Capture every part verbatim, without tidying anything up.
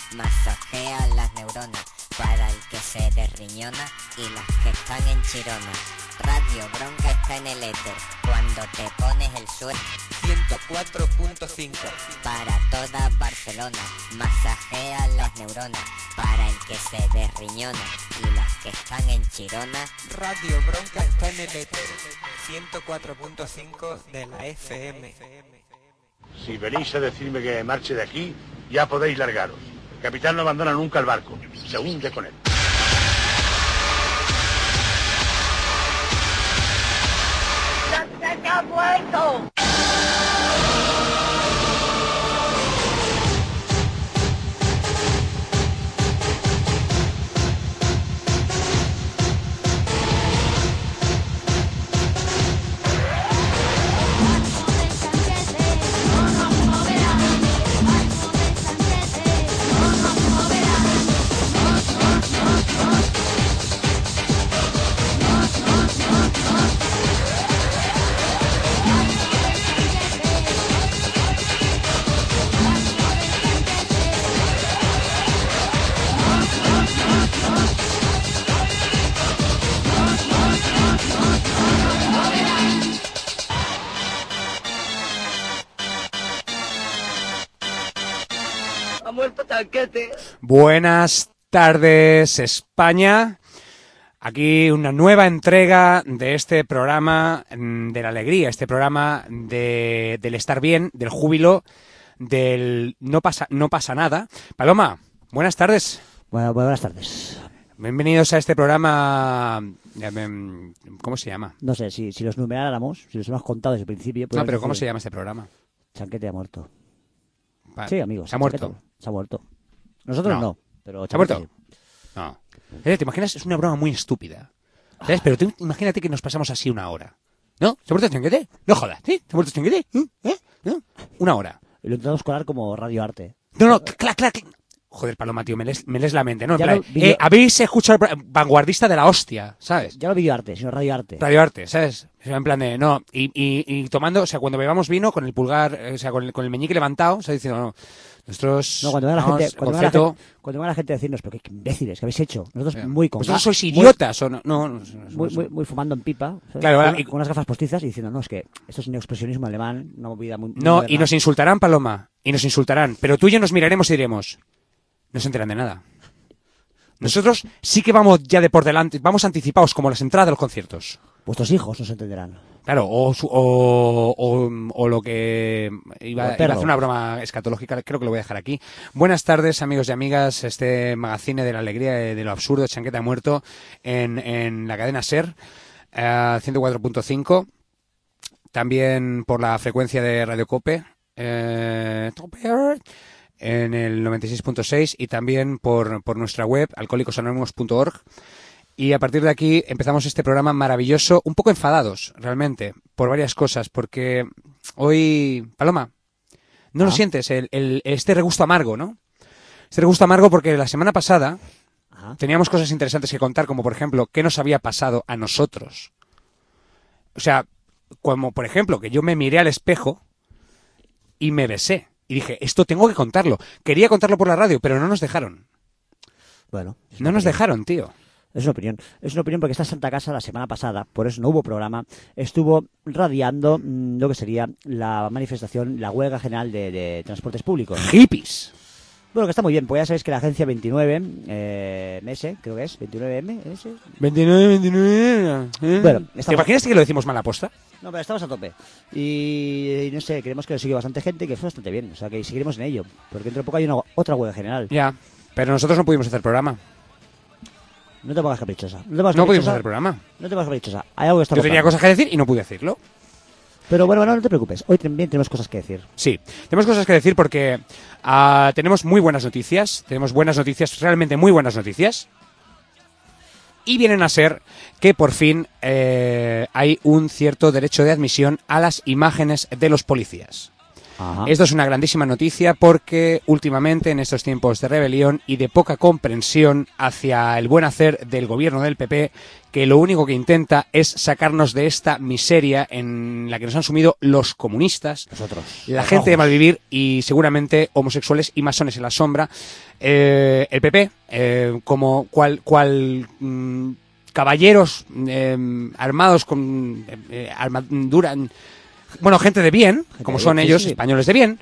masajea las neuronas para el que se derriñona y las que están en chirona. Radio Bronca está en el éter cuando te pones el suelo. ciento cuatro punto cinco para toda Barcelona, masajea las neuronas para el que se derriñona y las que están en chirona. Radio Bronca está en el éter ciento cuatro punto cinco de la F M. Si venís a decirme que marche de aquí, ya podéis largaros. El capitán no abandona nunca el barco, se hunde con él. ¡Se ha muerto! Buenas tardes, España. Aquí una nueva entrega de este programa de la alegría, este programa de, del estar bien, del júbilo, del no pasa, no pasa nada. Paloma, buenas tardes. Bueno, buenas tardes. Bienvenidos a este programa. ¿Cómo se llama? No sé, si, si los numeráramos, si los hemos contado desde el principio... No, pero ¿cómo se llama este programa? Chanquete ha muerto. Pa Sí, amigos. ¿Se ha muerto? Se ha muerto. Nosotros no, no pero... ¿Se ha muerto? No. ¿Te imaginas? Es una broma muy estúpida. ¿Sabes? Pero tú imagínate que nos pasamos así una hora. ¿No? ¿Se ha muerto Chanquete? No jodas. ¿Sí? ¿Se ha muerto Chanquete? ¿Eh? ¿No? Una hora. Y lo intentamos colar como radioarte. No, no, clac, clac. Joder, Paloma, tío, me lees, me lees la mente, ¿no? En plan, video... eh, habéis escuchado el vanguardista de la hostia, ¿sabes? Ya no videoarte, sino radioarte. Radioarte, ¿sabes? En plan de, no, y, y, y tomando, o sea, cuando bebamos vino con el pulgar, o sea, con el, con el meñique levantado, o sea, diciendo, no, nosotros... No, cuando venga la vamos, gente, cuando concepto... venga la gente, cuando venga la gente a decirnos, pero qué imbéciles, ¿qué habéis hecho? Nosotros Yeah. muy con ¿Vosotros sois muy, idiotas o no? No, no, no, muy, muy, muy fumando en pipa, ¿sabes? Claro, con, y... con unas gafas postizas y diciendo, no, es que esto es un expresionismo alemán, una movida muy... muy no, moderna. y nos insultarán, Paloma, y nos insultarán, pero tú y yo nos miraremos y diremos, no se enteran de nada. Nosotros sí que vamos ya de por delante, vamos anticipados como las entradas de los conciertos. Vuestros hijos nos entenderán. Claro, o, o, o, o lo que iba, iba a hacer una broma escatológica, creo que lo voy a dejar aquí. Buenas tardes, amigos y amigas, este magazine de la alegría, de lo absurdo, Chanquete ha muerto, en, en la cadena SER, eh, ciento cuatro punto cinco, también por la frecuencia de Radio Cope, eh, en el noventa y seis punto seis y también por, por nuestra web, alcohólicos anónimos punto org. Y a partir de aquí empezamos este programa maravilloso, un poco enfadados, realmente, por varias cosas, porque hoy, Paloma, ¿no ah. lo sientes? El, el, este regusto amargo, ¿no? Este regusto amargo porque la semana pasada ah. teníamos cosas interesantes que contar, como por ejemplo, ¿qué nos había pasado a nosotros? O sea, como por ejemplo, que yo me miré al espejo y me besé. Y dije, esto tengo que contarlo. Quería contarlo por la radio, pero no nos dejaron. Bueno. No nos dejaron, tío. Es una opinión. Es una opinión porque esta Santa Casa la semana pasada, por eso no hubo programa, estuvo radiando mmm, lo que sería la manifestación, la huelga general de, de transportes públicos. ¡Hippies! Bueno, que está muy bien, pues ya sabéis que la agencia veintinueve eh, M, creo que es, veintinueve M, S. veintinueve, veintinueve. ¿Eh? Bueno, estamos... ¿Te imaginas que lo decimos mal aposta? No, pero estamos a tope. Y, y no sé, creemos que lo sigue bastante gente y que fue bastante bien. O sea, que seguiremos en ello. Porque dentro de poco hay una otra huelga general. Ya, pero nosotros no pudimos hacer programa. No te pongas caprichosa. No, te pongas no caprichosa. pudimos hacer programa. No te pongas caprichosa. Hay algo que está Yo tenía cosas que decir y no pude decirlo. Pero bueno, bueno, no te preocupes. Hoy también tenemos cosas que decir. Sí, tenemos cosas que decir porque uh, tenemos muy buenas noticias. Tenemos buenas noticias, realmente muy buenas noticias. Y vienen a ser que por fin eh, hay un cierto derecho de admisión a las imágenes de los policías. Ajá. Esto es una grandísima noticia porque últimamente en estos tiempos de rebelión y de poca comprensión hacia el buen hacer del gobierno del P P, que lo único que intenta es sacarnos de esta miseria en la que nos han sumido los comunistas, nosotros, la gente rojos. de malvivir y seguramente homosexuales y masones en la sombra, eh, el P P, eh, como cual... cual mmm, caballeros eh, armados con eh, armadura, bueno, gente de bien, como son ellos, españoles de bien,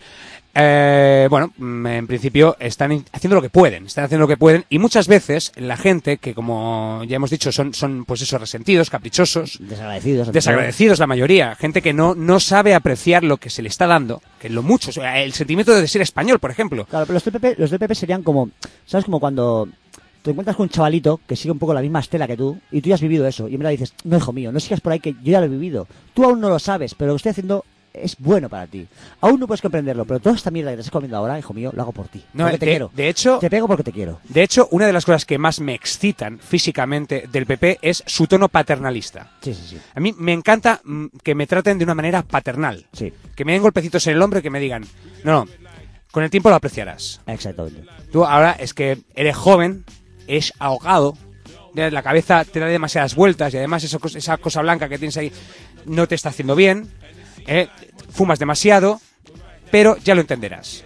eh, bueno, en principio están haciendo lo que pueden, están haciendo lo que pueden, y muchas veces la gente que, como ya hemos dicho, son, son pues eso, resentidos, caprichosos, desagradecidos, desagradecidos la mayoría, gente que no, no sabe apreciar lo que se le está dando, que es lo mucho, o sea, el sentimiento de ser español, por ejemplo. Claro, pero los del P P, los del P P serían como, ¿sabes? Como cuando te encuentras con un chavalito que sigue un poco la misma estela que tú y tú ya has vivido eso y en verdad dices, no, hijo mío, no sigas por ahí que yo ya lo he vivido. Tú aún no lo sabes, pero lo que estoy haciendo es bueno para ti. Aún no puedes comprenderlo, pero toda esta mierda que te estás comiendo ahora, hijo mío, lo hago por ti. No, porque te de, quiero. De hecho, te pego porque te quiero. De hecho, una de las cosas que más me excitan físicamente del P P es su tono paternalista. Sí, sí, sí. A mí me encanta mm, que me traten de una manera paternal. Sí. Que me den golpecitos en el hombro y que me digan, no, no, con el tiempo lo apreciarás. Exactamente. Tú ahora es que eres joven, es ahogado, la cabeza te da demasiadas vueltas y además eso, esa cosa blanca que tienes ahí no te está haciendo bien, eh, fumas demasiado, pero ya lo entenderás.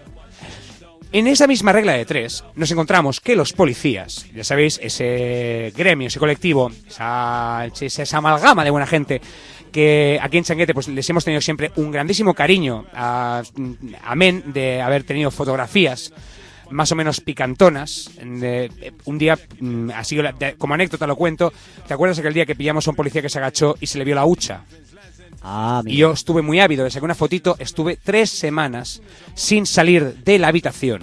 En esa misma regla de tres nos encontramos que los policías, ya sabéis, ese gremio, ese colectivo, esa, esa, esa amalgama de buena gente, que aquí en Changuete pues les hemos tenido siempre un grandísimo cariño, a, amén de haber tenido fotografías más o menos picantonas. De, un día, así de, como anécdota lo cuento, ¿te acuerdas aquel día que pillamos a un policía que se agachó y se le vio la hucha? Ah, y yo estuve muy ávido, le saqué una fotito, estuve tres semanas sin salir de la habitación,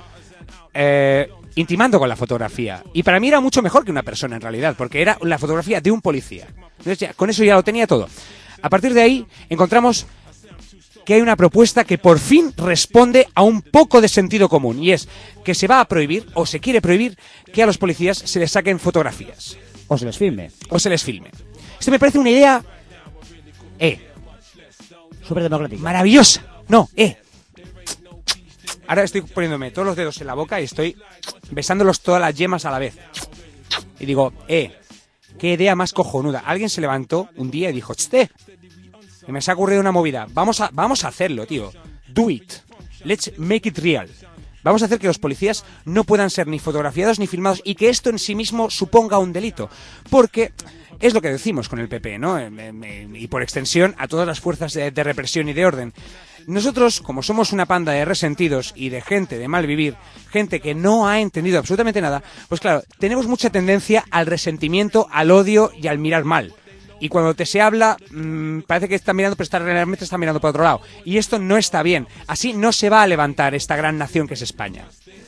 eh, intimando con la fotografía. Y para mí era mucho mejor que una persona en realidad, porque era la fotografía de un policía. Entonces ya, con eso ya lo tenía todo. A partir de ahí encontramos que hay una propuesta que por fin responde a un poco de sentido común, y es que se va a prohibir, o se quiere prohibir, que a los policías se les saquen fotografías. O se les filme. O se les filme. Esto me parece una idea... Eh. Súper democrática. Maravillosa. No, eh. Ahora estoy poniéndome todos los dedos en la boca y estoy besándolos todas las yemas a la vez. Y digo, eh, qué idea más cojonuda. Alguien se levantó un día y dijo, ¡chste! Que me se ha ocurrido una movida. Vamos a, vamos a hacerlo, tío. Do it. Let's make it real. Vamos a hacer que los policías no puedan ser ni fotografiados ni filmados y que esto en sí mismo suponga un delito. Porque es lo que decimos con el P P, ¿no? Y por extensión a todas las fuerzas de, de represión y de orden. Nosotros, como somos una panda de resentidos y de gente de mal vivir, gente que no ha entendido absolutamente nada, pues claro, tenemos mucha tendencia al resentimiento, al odio y al mirar mal. Y cuando te se habla, mmm, parece que está mirando, pero está, realmente está mirando por otro lado. Y esto no está bien. Así no se va a levantar esta gran nación que es España.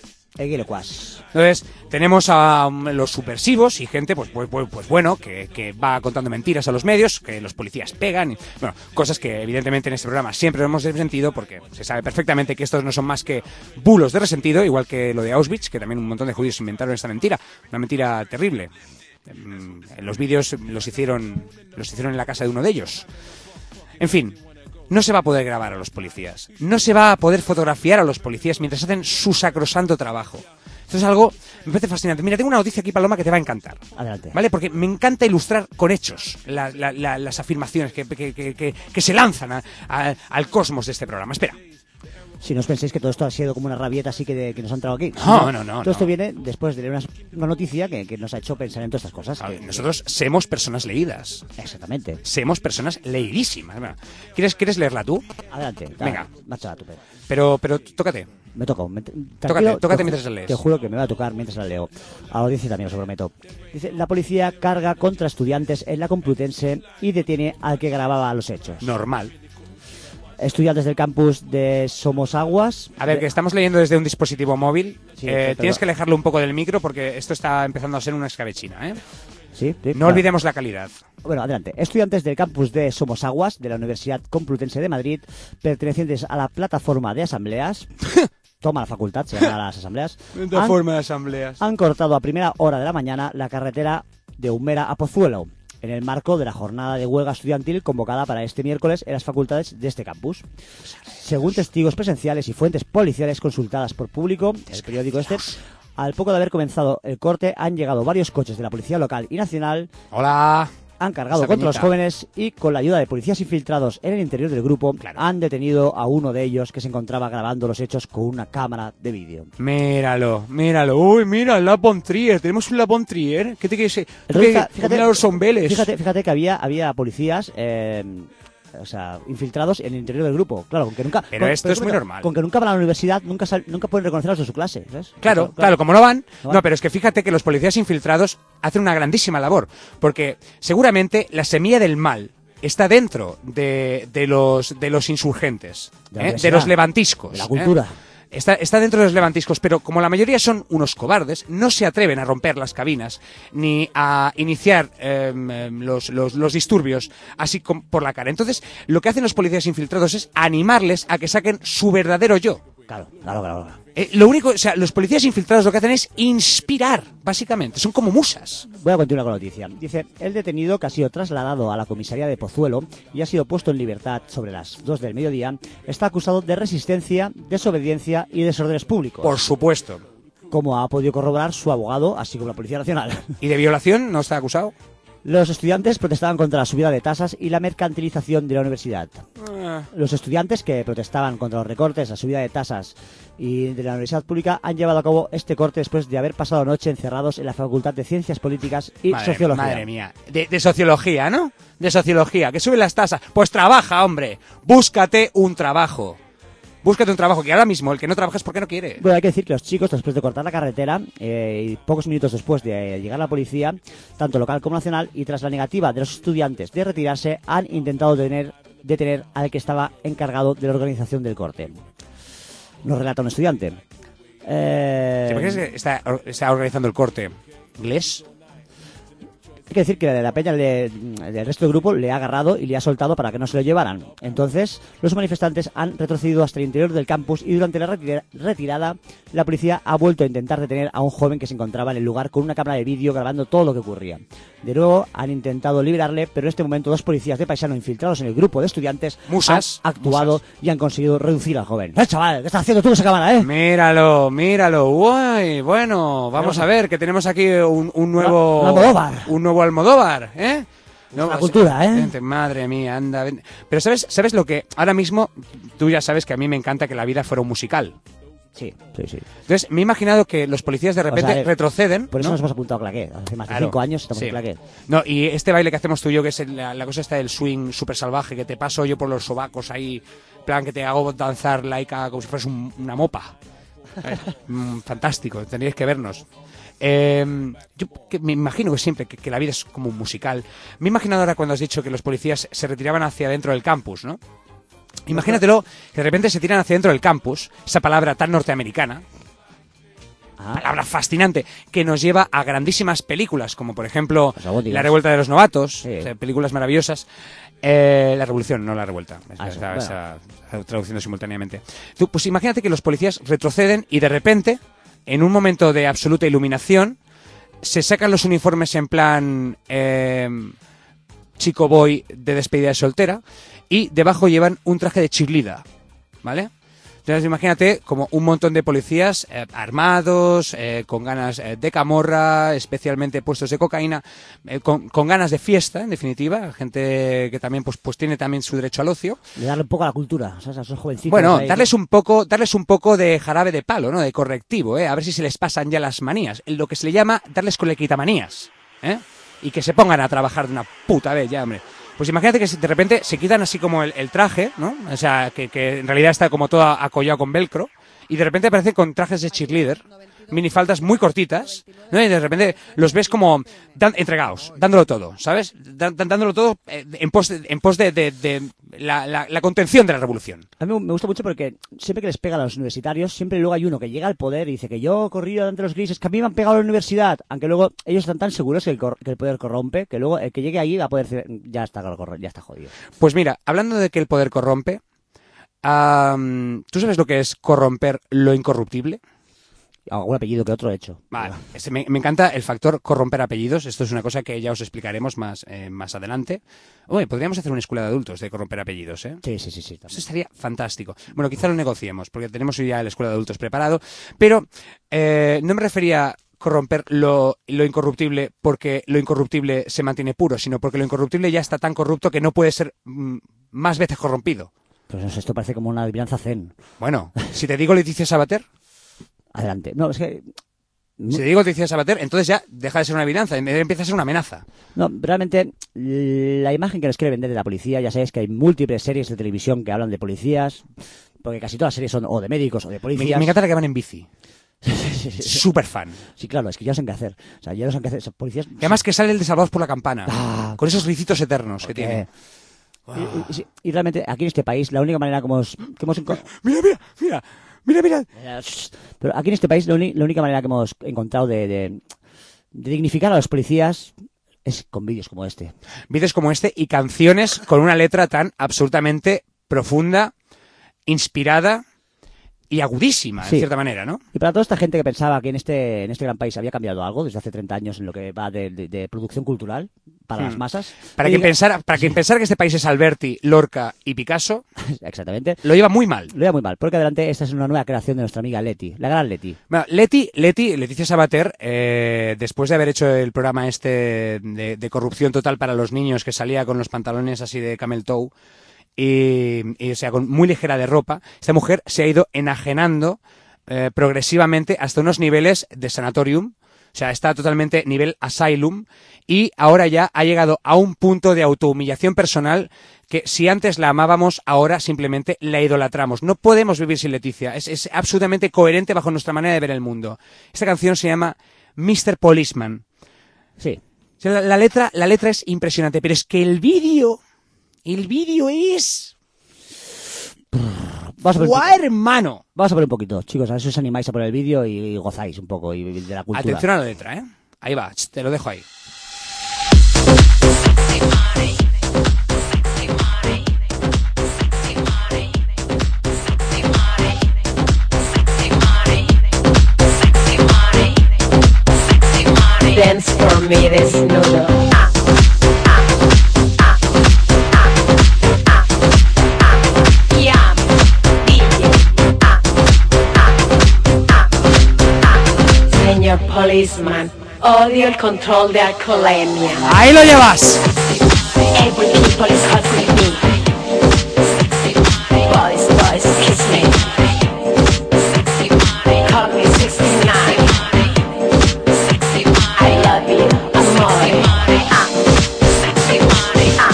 Entonces, tenemos a um, los subversivos y gente, pues, pues, pues bueno, que, que va contando mentiras a los medios, que los policías pegan, y, bueno, cosas que evidentemente en este programa siempre hemos resentido, porque se sabe perfectamente que estos no son más que bulos de resentido, igual que lo de Auschwitz, que también un montón de judíos inventaron esta mentira, una mentira terrible. Los vídeos los hicieron, los hicieron en la casa de uno de ellos. En fin, no se va a poder grabar a los policías, no se va a poder fotografiar a los policías mientras hacen su sacrosanto trabajo. Esto es algo, me parece fascinante. Mira, tengo una noticia aquí, Paloma, que te va a encantar. Adelante. ¿Vale? Porque me encanta ilustrar con hechos la, la, la, las afirmaciones que, que, que, que, que se lanzan a, a, al cosmos de este programa. Espera. Si no os penséis que todo esto ha sido como una rabieta así que, de, que nos han entrado aquí. No, no, no. Todo no. esto viene después de leer una, una noticia que, que nos ha hecho pensar en todas estas cosas. Ver, que, nosotros que... somos personas leídas. Exactamente. Somos personas leidísimas. ¿Quieres, ¿Quieres leerla tú? Adelante. Venga. Marcha tú, Pedro. Pero, pero tócate. Me toco. Me, tócate, tócate mientras la lees. Te juro que me va a tocar mientras la leo. A la audiencia también os lo prometo. Dice, la policía carga contra estudiantes en la Complutense y detiene al que grababa los hechos. Normal. Estudiantes del campus de Somosaguas. A ver, de... que estamos leyendo desde un dispositivo móvil. Sí, eh, pero... Tienes que alejarlo un poco del micro porque esto está empezando a ser una escabechina, ¿eh? Sí, sí, no claro. olvidemos la calidad. Bueno, adelante. Estudiantes del campus de Somosaguas, de la Universidad Complutense de Madrid, pertenecientes a la plataforma de asambleas... Toma la facultad, se llaman las asambleas. Plataforma de asambleas. Han cortado a primera hora de la mañana la carretera de Humera a Pozuelo. en el marco de la jornada de huelga estudiantil convocada para este miércoles en las facultades de este campus. Según testigos presenciales y fuentes policiales consultadas por Público, el periódico este, al poco de haber comenzado el corte han llegado varios coches de la policía local y nacional. Hola. Han cargado contra los jóvenes y con la ayuda de policías infiltrados en el interior del grupo, claro, han detenido a uno de ellos que se encontraba grabando los hechos con una cámara de vídeo. Míralo, míralo. Uy, mira, el Lapon Trier. Tenemos un Lapon Trier. ¿Qué te quieres decir? Fíjate, fíjate, los sombeles. Fíjate, fíjate que había, había policías... Eh, o sea, infiltrados en el interior del grupo. Claro, con que nunca... Pero con, esto pero es muy normal. Con que nunca van a la universidad, nunca sal, nunca pueden reconocerlos de su clase, ¿sabes? Claro, claro, claro, como no van, no van... No, pero es que fíjate que los policías infiltrados hacen una grandísima labor, porque seguramente la semilla del mal está dentro de, de, los, de los insurgentes, de, ¿eh? de los levantiscos. De la cultura. ¿eh? Está, está dentro de los levantiscos, pero como la mayoría son unos cobardes, no se atreven a romper las cabinas ni a iniciar eh, los, los, los disturbios así como por la cara. Entonces, lo que hacen los policías infiltrados es animarles a que saquen su verdadero yo. Claro, claro, claro. Eh, lo único, o sea, los policías infiltrados lo que hacen es inspirar, básicamente. Son como musas. Voy a continuar con la noticia. Dice, el detenido que ha sido trasladado a la comisaría de Pozuelo y ha sido puesto en libertad sobre las dos del mediodía, está acusado de resistencia, desobediencia y desórdenes públicos. Por supuesto. Como ha podido corroborar su abogado, así como la Policía Nacional. ¿Y de violación no está acusado? Los estudiantes protestaban contra la subida de tasas y la mercantilización de la universidad. Ah. Los estudiantes que protestaban contra los recortes, la subida de tasas y de la universidad pública han llevado a cabo este corte después de haber pasado la noche encerrados en la Facultad de Ciencias Políticas y madre, Sociología. Madre mía, de, de sociología, ¿no? De sociología, que suben las tasas. Pues trabaja, hombre, búscate un trabajo. Búscate un trabajo, que ahora mismo el que no trabaja es porque no quiere. Bueno, hay que decir que los chicos, después de cortar la carretera, eh, y pocos minutos después de llegar la policía, tanto local como nacional, y tras la negativa de los estudiantes de retirarse, han intentado detener, detener al que estaba encargado de la organización del corte. Nos relata un estudiante. Eh... ¿Por qué está, está organizando el corte? ¿Inglés? Hay que decir que la peña de, del resto del grupo le ha agarrado y le ha soltado para que no se lo llevaran. Entonces, los manifestantes han retrocedido hasta el interior del campus y durante la retira retirada, la policía ha vuelto a intentar detener a un joven que se encontraba en el lugar con una cámara de vídeo grabando todo lo que ocurría. De nuevo, han intentado liberarle, pero en este momento dos policías de paisano infiltrados en el grupo de estudiantes musas, han actuado musas. y han conseguido reducir al joven. ¡Eh, chaval! ¿Qué estás haciendo tú con esa cámara, eh? Míralo, míralo. Uy, bueno, vamos a ver, que tenemos aquí un, un nuevo... Un Almodóvar. Un nuevo Almodóvar, ¿eh? No, la cultura, ¿eh? Madre mía, anda. Ven. Pero ¿sabes, ¿sabes lo que? Ahora mismo, tú ya sabes que a mí me encanta que la vida fuera un musical. Sí, sí, sí. Entonces, me he imaginado que los policías de repente o sea, retroceden. Por eso ¿no? nos hemos apuntado a claqué. Hace más de claro, cinco años estamos sí. en claqué. No, y este baile que hacemos tú y yo, que es el, la, la cosa esta del swing súper salvaje, que te paso yo por los sobacos ahí, plan que te hago danzar laica como si fueras un, una mopa. mm, fantástico, tendríais que vernos. Eh, yo que me imagino que siempre que, que la vida es como un musical. Me he imaginado ahora cuando has dicho que los policías se retiraban hacia dentro del campus, ¿no? Imagínatelo, que de repente se tiran hacia dentro del campus, esa palabra tan norteamericana, ah. palabra fascinante, que nos lleva a grandísimas películas, como por ejemplo La Revuelta de los Novatos, sí. O sea, películas maravillosas. Eh, la Revolución, no La Revuelta, ah, esa, bueno. esa, esa, traduciendo simultáneamente. Tú, pues imagínate que los policías retroceden y de repente, en un momento de absoluta iluminación, se sacan los uniformes en plan eh, chico boy de despedida de soltera y debajo llevan un traje de cheerleader, ¿vale? Entonces imagínate como un montón de policías eh, armados, eh, con ganas eh, de camorra, especialmente puestos de cocaína, eh, con, con ganas de fiesta, en definitiva, gente que también pues pues tiene también su derecho al ocio. De darle un poco a la cultura, o sea, a esos jovencitos. Bueno, ahí, darles un poco, darles un poco de jarabe de palo, ¿no? De correctivo, ¿eh? A ver si se les pasan ya las manías. Lo que se le llama darles colequitamanías, ¿eh? Y que se pongan a trabajar de una puta vez ya, hombre. Pues imagínate que de repente se quitan así como el, el traje, ¿no? O sea, que, que en realidad está como todo acollado con velcro, y de repente aparece con trajes de cheerleader, minifaldas muy cortitas, ¿no? Y de repente los ves como dan, entregados, dándolo todo, ¿sabes? Dan, dándolo todo en pos de, en pos de, de, de la, la, la contención de la revolución. A mí me gusta mucho porque siempre que les pega a los universitarios, siempre luego hay uno que llega al poder y dice que yo he corrido ante los grises, que a mí me han pegado a la universidad, aunque luego ellos están tan seguros que el, que el poder corrompe, que luego el que llegue ahí va a poder decir, ya está, ya está jodido. Pues mira, hablando de que el poder corrompe, um, ¿tú sabes lo que es corromper lo incorruptible? algún apellido que otro he hecho. Vale. Este, me, me encanta el factor corromper apellidos. Esto es una cosa que ya os explicaremos más, eh, más adelante. Oye, podríamos hacer una escuela de adultos de corromper apellidos, ¿eh? Sí, sí, sí. sí Eso estaría fantástico. Bueno, quizá lo negociemos, porque tenemos ya la escuela de adultos preparado, pero eh, no me refería a corromper lo, lo incorruptible porque lo incorruptible se mantiene puro, sino porque lo incorruptible ya está tan corrupto que no puede ser mm, más veces corrompido. Pues no sé, esto parece como una adivinanza zen. Bueno, si te digo Leticia Sabater... Adelante. No, es que... Si te digo Leticia Sabater, entonces ya deja de ser una adivinanza, empieza a ser una amenaza. No, realmente la imagen que nos quiere vender de la policía, ya sabéis que hay múltiples series de televisión que hablan de policías, porque casi todas las series son o de médicos o de policías. Me, me encanta la que van en bici. Súper fan. Sí, claro, es que ya no saben qué hacer. O sea, ya no saben qué hacer. Son policías... Y además que sale el de Salvados por la Campana, ah, con esos ricitos eternos que okay. tiene. Wow. Y, y, y realmente aquí en este país la única manera que hemos... Que hemos... Mira, mira, mira. Mira, mira. Pero aquí en este país la, uni- la única manera que hemos encontrado de, de, de dignificar a los policías es con vídeos como este. Vídeos como este y canciones con una letra tan absolutamente profunda, inspirada y agudísima, sí. en cierta manera, ¿no? Y para toda esta gente que pensaba que en este en este gran país había cambiado algo desde hace treinta años en lo que va de, de, de producción cultural para hmm. las masas. Para quien, pensara, para quien pensara que este país es Alberti, Lorca y Picasso, exactamente, lo lleva muy mal. Lo lleva muy mal, porque adelante esta es una nueva creación de nuestra amiga Leti, la gran Leti. Bueno, Leti, Leti, Leticia Sabater, eh, después de haber hecho el programa este de, de corrupción total para los niños, que salía con los pantalones así de camel toe, y, y o sea, con muy ligera de ropa, esta mujer se ha ido enajenando eh, progresivamente hasta unos niveles de sanatorium. O sea, está totalmente nivel asylum y ahora ya ha llegado a un punto de autohumillación personal que si antes la amábamos, ahora simplemente la idolatramos. No podemos vivir sin Leticia. Es, es absolutamente coherente bajo nuestra manera de ver el mundo. Esta canción se llama mister Policeman. Sí. O sea, la, la letra, la letra es impresionante, pero es que el vídeo, el vídeo es... Vamos a ver ¡Guau, hermano! Vamos a ver un poquito, chicos, a ver si os animáis a por el vídeo y, y gozáis un poco y, y de la cultura. Atención a la letra, ¿eh? Ahí va, te lo dejo ahí. Dance for me desnudo. Señor Policeman, odio el control de alcoholemia. ¡Ahí lo llevas! Every people is hot with me. Boys, boys, kiss me. Call me sixty-nine. I love you, amore. Ah. Ah.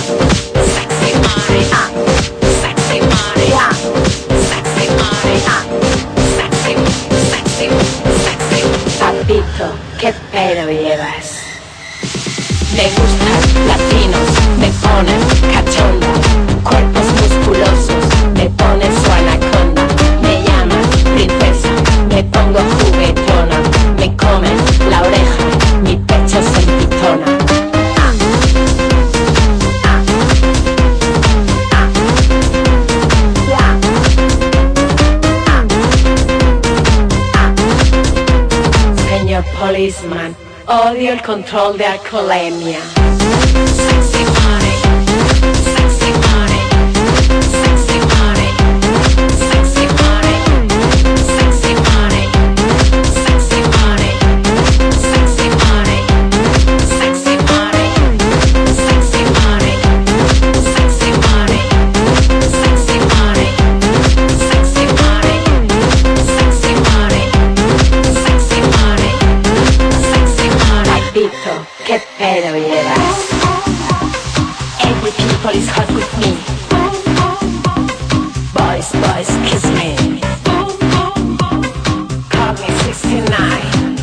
Papito, qué pedo llevas. Me gustan latinos, me ponen cachonda. Cuerpos musculosos, me ponen su anaconda. Me llaman princesa, me pongo juguetona. Me comen la oreja, mi pecho se empitona. Ah. Ah. Ah. Yeah. Ah. Ah. Señor Policeman, odio el control de alcoholemia. Sexy body, sexy body, sexy body, sexy body, sexy body, sexy body, sexy body, sexy body, sexy body, sexy body, sexy body, sexy body, sexy body, sexy body, sexy body. Papito, qué pedo llevas. Every people is hot with me. Boys, boys, kiss me. Call me sixty-nine.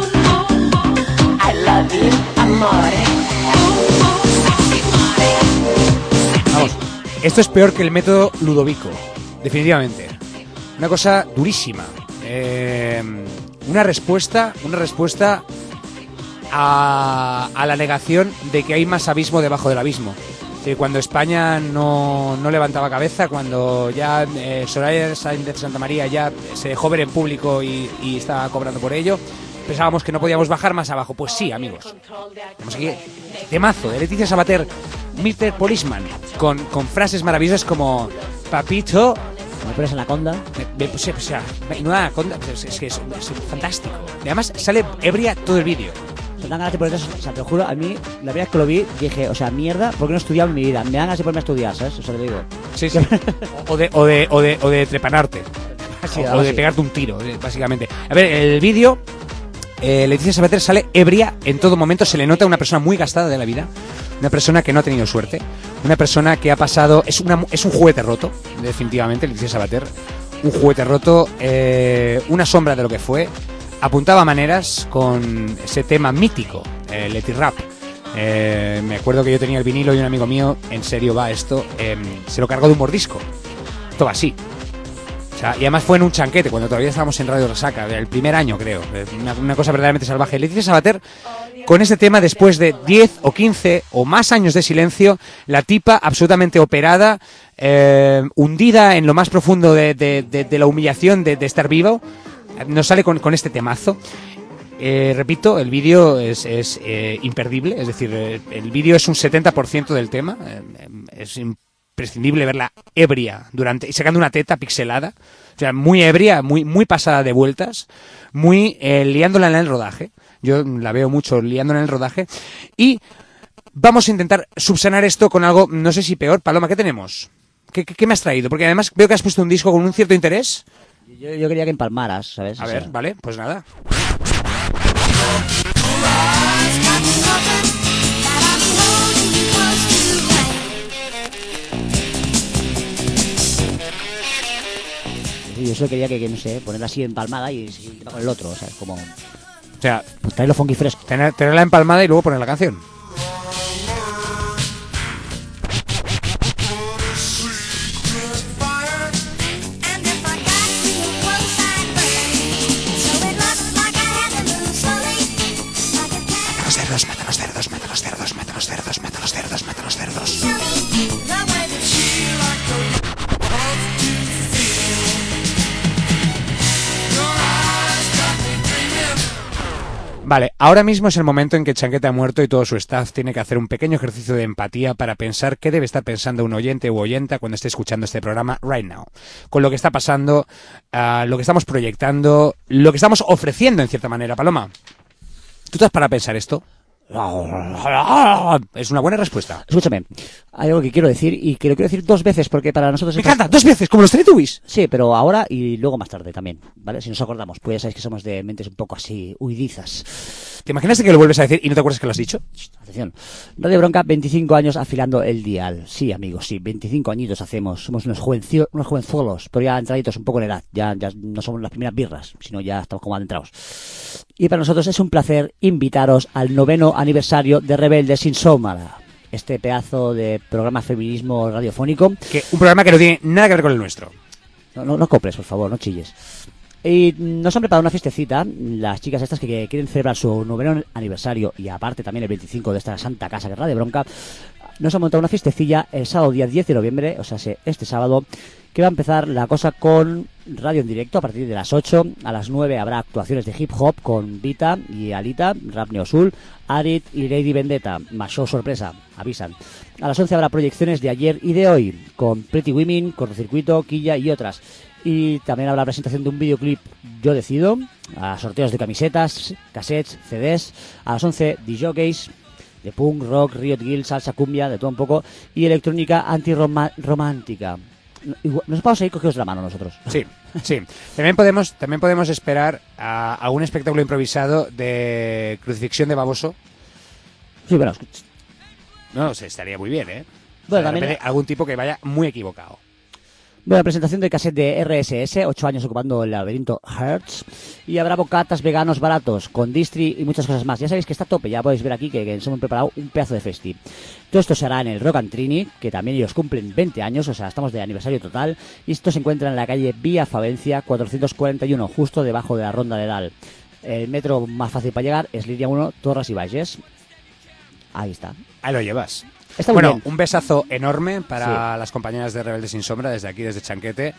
I love you, amore. Sexy body. Vamos, esto es peor que el método Ludovico, definitivamente. Una cosa durísima. Eh, una respuesta, una respuesta a, a la negación de que hay más abismo debajo del abismo. Sí, cuando España no, no levantaba cabeza, cuando ya eh, Soraya Sáenz de Santa María ya se dejó ver en público y, y estaba cobrando por ello, pensábamos que no podíamos bajar más abajo. Pues sí, amigos. Tenemos aquí temazo de Leticia Sabater, mister Policeman, con, con frases maravillosas como Papito... ¿Me pones anaconda? Me, me, o sea, no anaconda, es, es que es, es fantástico. Y además sale ebria todo el vídeo. Me dan ganas de poner eso, o sea, te lo juro, a mí, la primera vez que lo vi, dije, o sea, mierda, ¿por qué no he estudiado en mi vida? Me dan ganas de ponerme a estudiar, ¿sabes? O sea, te digo. Sí, sí. O de, o de, o de, o de trepanarte. Sí, o, o de sí. pegarte un tiro, básicamente. A ver, el vídeo, eh, Leticia Sabater sale ebria en todo momento, se le nota una persona muy gastada de la vida, una persona que no ha tenido suerte, una persona que ha pasado, es, una, es un juguete roto, definitivamente, Leticia Sabater, un juguete roto, eh, una sombra de lo que fue. Apuntaba maneras con ese tema mítico, eh, Leti Rap. Eh, me acuerdo que yo tenía el vinilo y un amigo mío, en serio va esto, eh, se lo cargó de un mordisco. Todo así. O sea, y además fue en un chanquete, cuando todavía estábamos en Radio Resaca, el primer año creo. Una, una cosa verdaderamente salvaje. Leticia Sabater, con este tema, después de diez o quince o más años de silencio, la tipa absolutamente operada, eh, hundida en lo más profundo de, de, de, de la humillación de, de estar vivo, nos sale con, con este temazo. Eh, repito, el vídeo es, es eh, imperdible, es decir, eh, el vídeo es un setenta por ciento del tema, eh, es imprescindible verla ebria durante y sacando una teta pixelada, o sea, muy ebria, muy, muy pasada de vueltas, muy eh, liándola en el rodaje. Yo la veo mucho liándola en el rodaje. Y vamos a intentar subsanar esto con algo, no sé si peor. Paloma, ¿qué tenemos? ¿Qué, qué, qué me has traído? Porque además veo que has puesto un disco con un cierto interés. Yo, yo quería que empalmaras, ¿sabes? A O ver, sea, vale, pues nada. yo solo quería que, que, no sé, ponerla así empalmada y seguir con el otro, o sea, es como... O sea, pues traerlo funky fresco. tener, tenerla empalmada y luego poner la canción. Mata los cerdos, mata los cerdos, mata los cerdos, mata los cerdos, mata los cerdos. Vale, ahora mismo es el momento en que Chanqueta ha muerto y todo su staff tiene que hacer un pequeño ejercicio de empatía para pensar qué debe estar pensando un oyente u oyenta cuando esté escuchando este programa right now. Con lo que está pasando, uh, lo que estamos proyectando, lo que estamos ofreciendo en cierta manera. Paloma, ¿tú estás para pensar esto? Es una buena respuesta. Escúchame, hay algo que quiero decir y que lo quiero decir dos veces porque para nosotros... Me esta- encanta, dos veces, como los Teletubbies. Sí, pero ahora y luego más tarde también, ¿vale? Si nos acordamos, pues ya sabéis que somos de mentes un poco así huidizas. ¿Te imaginas que lo vuelves a decir y no te acuerdas que lo has dicho? Atención. Radio Bronca, veinticinco años afilando el dial. Sí, amigos, sí, veinticinco añitos hacemos. Somos unos, jovencio- unos jovenzuelos, pero ya entraditos un poco en edad. Ya, ya no somos las primeras birras, sino ya estamos como adentrados. Y para nosotros es un placer invitaros al noveno aniversario de Rebeldes sin Sombra. Este pedazo de programa feminismo radiofónico. Que un programa que no tiene nada que ver con el nuestro. No, no, no copres, por favor, no chilles. Y nos han preparado una fiestecita, las chicas estas que, que quieren celebrar su noveno aniversario y aparte también el veinticinco de esta santa casa que es Radio Bronca. Nos han montado una fiestecilla el sábado día diez de noviembre, o sea, este sábado, que va a empezar la cosa con radio en directo a partir de las ocho. A las nueve habrá actuaciones de hip hop con Vita y Alita, Rap Neosul, Arit y Lady Vendetta, más show sorpresa, avisan. A las once habrá proyecciones de ayer y de hoy, con Pretty Women, Cortocircuito, Quilla y otras. Y también habrá presentación de un videoclip Yo Decido, a sorteos de camisetas, cassettes, C Ds. A las once, DJs de punk, rock, riot guild, salsa, cumbia, de todo un poco, y electrónica antirromántica. Nos vamos a ir cogidos de la mano nosotros. Sí, sí. También podemos, también podemos esperar a, a un espectáculo improvisado de crucifixión de baboso. Sí, bueno, No, no sé, estaría muy bien, ¿eh? Bueno, O sea, de también- repente, algún tipo que vaya muy equivocado. Bueno, presentación de cassette de R S S, ocho años ocupando el laberinto Hertz. Y habrá bocatas veganos baratos, con distri y muchas cosas más. Ya sabéis que está a tope, ya podéis ver aquí que, que nos hemos preparado un pedazo de festi. Todo esto se hará en el Rock and Trini, que también ellos cumplen veinte años, o sea, estamos de aniversario total. Y esto se encuentra en la calle Vía Favencia cuatrocientos cuarenta y uno, justo debajo de la Ronda de Dal. El metro más fácil para llegar es Línea uno, Torres y Valles. Ahí está. Ahí lo llevas. Está muy bueno, bien. un besazo enorme para Sí. las compañeras de Rebeldes Sin Sombra, desde aquí, desde Chanquete.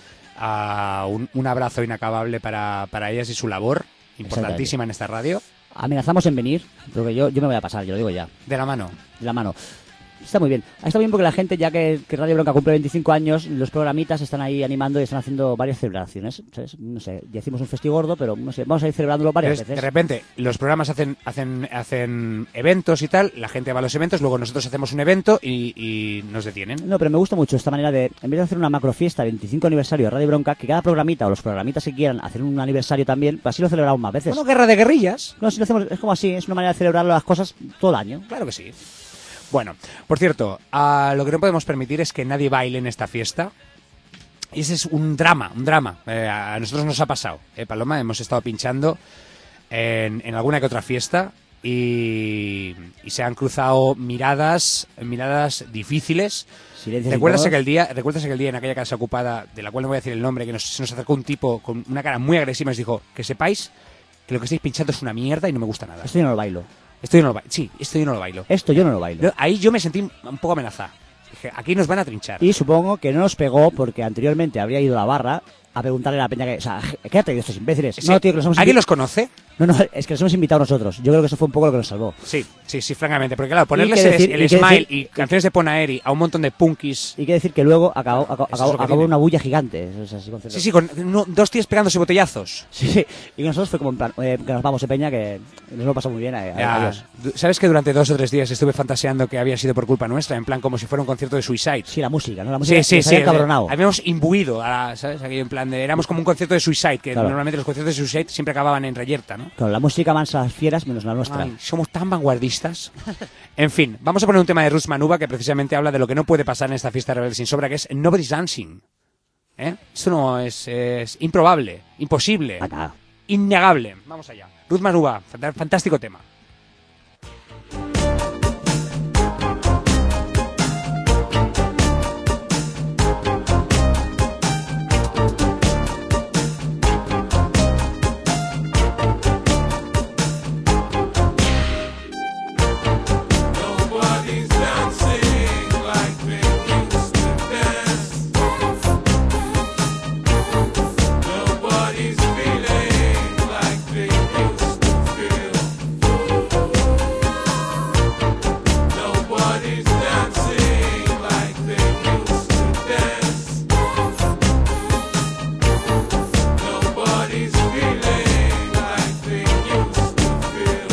Uh, un, un abrazo inacabable para, para ellas y su labor, importantísima en esta radio. Amenazamos en venir, porque yo, yo me voy a pasar, yo lo digo ya, De la mano. de la mano. Está muy bien. Está bien porque la gente, ya que, que Radio Bronca cumple veinticinco años, los programitas están ahí animando y están haciendo varias celebraciones. ¿Sabes? No sé, ya hicimos un festigordo, pero no sé, vamos a ir celebrándolo varias Entonces, veces. de repente, los programas hacen, hacen, hacen eventos y tal, la gente va a los eventos, luego nosotros hacemos un evento y, y nos detienen. No, pero me gusta mucho esta manera de, en vez de hacer una macrofiesta, veinticinco aniversario de Radio Bronca, que cada programita o los programitas que quieran hacer un aniversario también, pues así lo celebramos más veces. Bueno, guerra de guerrillas. No, si lo hacemos, es como así, es una manera de celebrar las cosas todo el año. Claro que sí. Bueno, por cierto, uh, lo que no podemos permitir es que nadie baile en esta fiesta. Y ese es un drama, un drama. Eh, a nosotros nos ha pasado, eh, Paloma, hemos estado pinchando en, en alguna que otra fiesta y, y se han cruzado miradas, miradas difíciles. Silencios Recuérdase incómodos. que el día, recuérdase que el día en aquella casa ocupada, de la cual no voy a decir el nombre, que nos, se nos acercó un tipo con una cara muy agresiva y nos dijo que sepáis que lo que estáis pinchando es una mierda y no me gusta nada. Esto yo no lo bailo. Esto yo no lo bailo. Sí, esto yo no lo bailo. Esto yo no lo bailo. Yo- ahí yo me sentí un poco amenazada. Dije, aquí nos van a trinchar. Y supongo que no nos pegó porque anteriormente habría ido a la barra a preguntarle a la peña que... O sea, ¿qué ha traído estos imbéciles? Sí. No, tío, que los hemos ¿Alguien invi- los conoce? No, no, es que los hemos invitado nosotros. Yo creo que eso fue un poco lo que nos salvó. Sí, sí, sí, francamente. Porque claro, ponerles que el- decir- el, y que smile decir- y canciones de Ponaeri a un montón de punkis. Y hay que decir que luego acabó, acabó, Eso es acabó, lo que acabó tiene. una bulla gigante. O sea, así con Sí, sí, con uno- dos tíos pegándose botellazos. Sí, sí. Y nosotros fue como en plan, eh, que nos vamos de peña, que nos hemos pasado muy bien. eh, Ya, adiós. du- ¿Sabes que durante dos o tres días estuve fantaseando que había sido por culpa nuestra? En plan, como si fuera un concierto de Suicide. Sí, la música, ¿no? La música Sí, sí, nos sí. había encabronado. Habíamos imbuido, a la- ¿sabes? Aquello en plan de, éramos como un concierto de Suicide, que Claro. normalmente los conciertos de Suicide siempre acababan en reyerta, ¿no? Claro, la música mansa a las fieras menos la nuestra. Ay, somos tan vanguardistas. En fin, vamos a poner un tema de Ruth Manuba que precisamente habla de lo que no puede pasar en esta fiesta de Rebeldes Sin Sombra, que es Nobody's Dancing. ¿Eh? Esto no es, es improbable, imposible, Acá. innegable. Vamos allá. Ruth Manuba, fant- fantástico tema. Nobody's dancing like they used to dance. Nobody's feeling like they used to feel. Nobody's dancing like they used to dance. Nobody's feeling like they used to feel.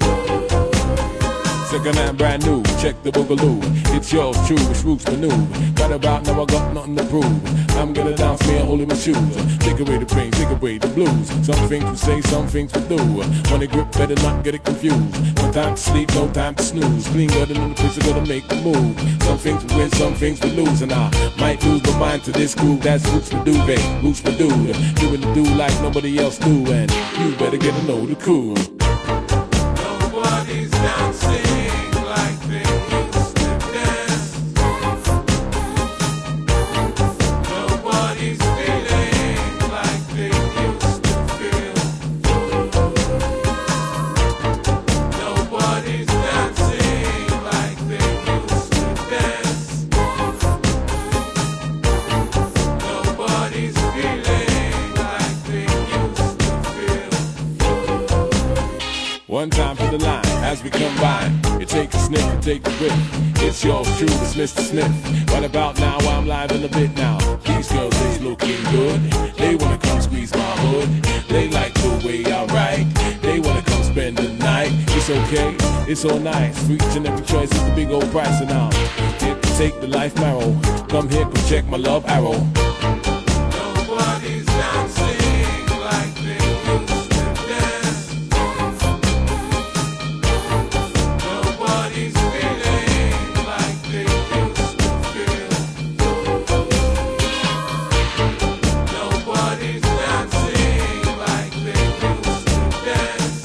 Second and brand new, check the boogaloo. It's yours true, it's Roots Maneuver. Right about now I got nothing to prove. I'm gonna dance me and hold in my shoes. Take away the pain, take away the blues. Some things to say, some things to do. When it grip, better not get it confused. No time to sleep, no time to snooze. Clean cut in the place, I gotta make a move. Some things to win, some things to lose. And I might lose my mind to this groove. That's Roots to do, babe. Roots to do. Doing the do like nobody else do. And you better get to know the cool. Nobody's dancing like they used to dance. Nobody's feeling like they used to feel. Nobody's dancing like they used to dance. Nobody's feeling like they used to feel. One time for the line, as we combine. You take a sniff, you take a rip. It's yours true, it's Mister Smith. Right about now, I'm live in a bit now. These girls, they looking good. They wanna come squeeze my hood. They like the way I write. They wanna come spend the night. It's okay, it's all nice. For each and every choice, it's a big old price. And I'm here to take the life marrow. Come here, come check my love arrow. Nobody's dancing like they used to dance. Nobody's feeling like they used to feel. Nobody's dancing like they used to dance.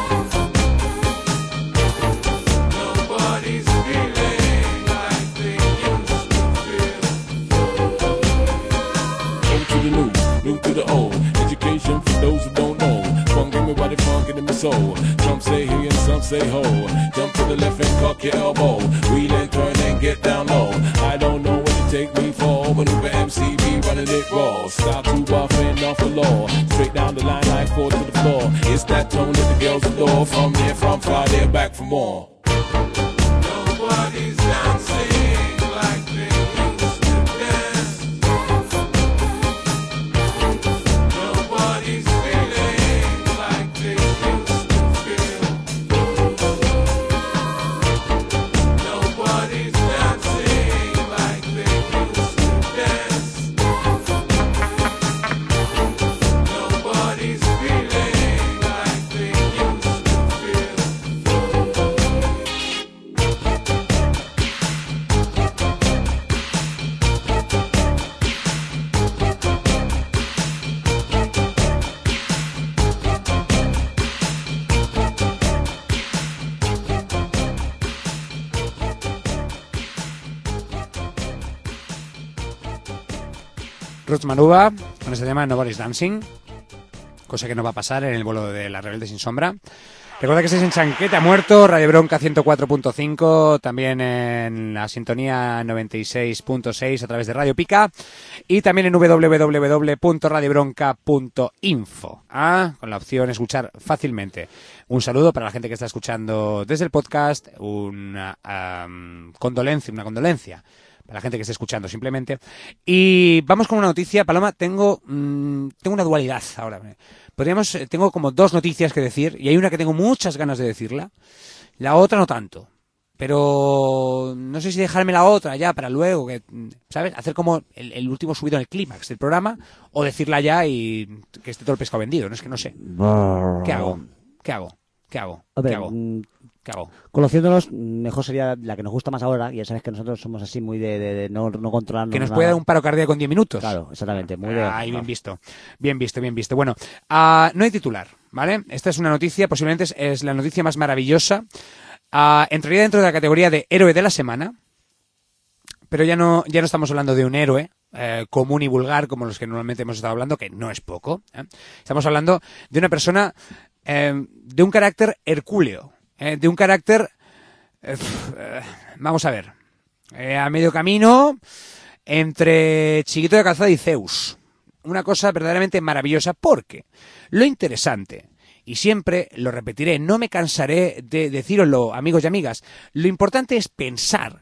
Nobody's feeling like they used to feel. it in my soul. Some say he and some say ho. Jump to the left and cock your elbow. Wheel and turn and get down low. I don't know what to take me for. Maneuver M C B running it raw. Style two bar fend off the law. Straight down the line, I chord to the floor. It's that tone that the girls adore. From there, from Friday, back for more. Nobody's dancing like they used to dance. Nobody's feeling like they used to feel. Nobody's dancing like they used to dance. Nobody's feeling like they used to feel. Ruth Manuba, con este tema Nobody's Dancing, cosa que no va a pasar en el vuelo de La Rebelde Sin Sombra. Recuerda que estáis en Chanquete a Muerto, Radio Bronca ciento cuatro punto cinco, también en la sintonía noventa y seis punto seis a través de Radio Pica y también en doble u doble u doble u punto radio bronca punto info, ¿ah? Con la opción escuchar fácilmente. Un saludo para la gente que está escuchando desde el podcast, una um, condolencia, una condolencia para la gente que esté escuchando simplemente. Y vamos con una noticia. Paloma, tengo mmm, tengo una dualidad ahora. Podríamos, tengo como dos noticias que decir, y hay una que tengo muchas ganas de decirla, la otra no tanto. Pero no sé si dejarme la otra ya para luego, que, ¿sabes? Hacer como el, el último subido en el clímax del programa, o decirla ya y que esté todo el pescado vendido. No es que no sé. ¿Qué hago? ¿Qué hago? ¿Qué hago? A ver, ¿Qué hago? mm, ¿Qué hago? Conociéndonos, mejor sería la que nos gusta más ahora. Y ya sabes que nosotros somos así muy de, de, de no, no controlarnos. Que nos nada. puede dar un paro cardíaco en diez minutos. Claro, exactamente. Muy de... Ay, bien visto. Bien visto, bien visto. Bueno, uh, no hay titular, ¿vale? Esta es una noticia, posiblemente es, es la noticia más maravillosa. Uh, entraría dentro de la categoría de héroe de la semana, pero ya no, ya no estamos hablando de un héroe eh, común y vulgar como los que normalmente hemos estado hablando, que no es poco. ¿eh? Estamos hablando de una persona eh, de un carácter hercúleo, eh, de un carácter... Eh, eh, vamos a ver, eh, a medio camino entre Chiquito de Calzada y Zeus. Una cosa verdaderamente maravillosa, porque lo interesante, y siempre lo repetiré, no me cansaré de decíroslo, amigos y amigas, lo importante es pensar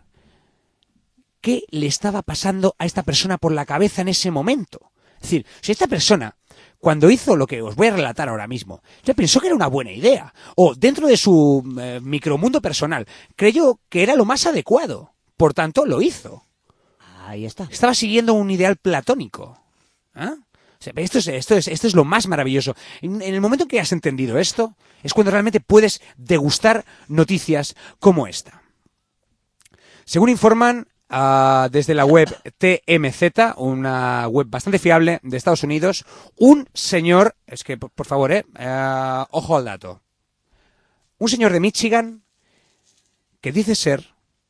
qué le estaba pasando a esta persona por la cabeza en ese momento. Es decir, si esta persona, cuando hizo lo que os voy a relatar ahora mismo, ya pensó que era una buena idea, o dentro de su eh, micromundo personal, creyó que era lo más adecuado, por tanto lo hizo. Ahí está. Estaba siguiendo un ideal platónico. ¿Ah? O sea, esto, es, esto, es, esto es lo más maravilloso. En, en el momento en que has entendido esto, es cuando realmente puedes degustar noticias como esta. Según informan uh, desde la web T M Z, una web bastante fiable de Estados Unidos, un señor, es que por, por favor, eh, uh, ojo al dato, un señor de Michigan que dice ser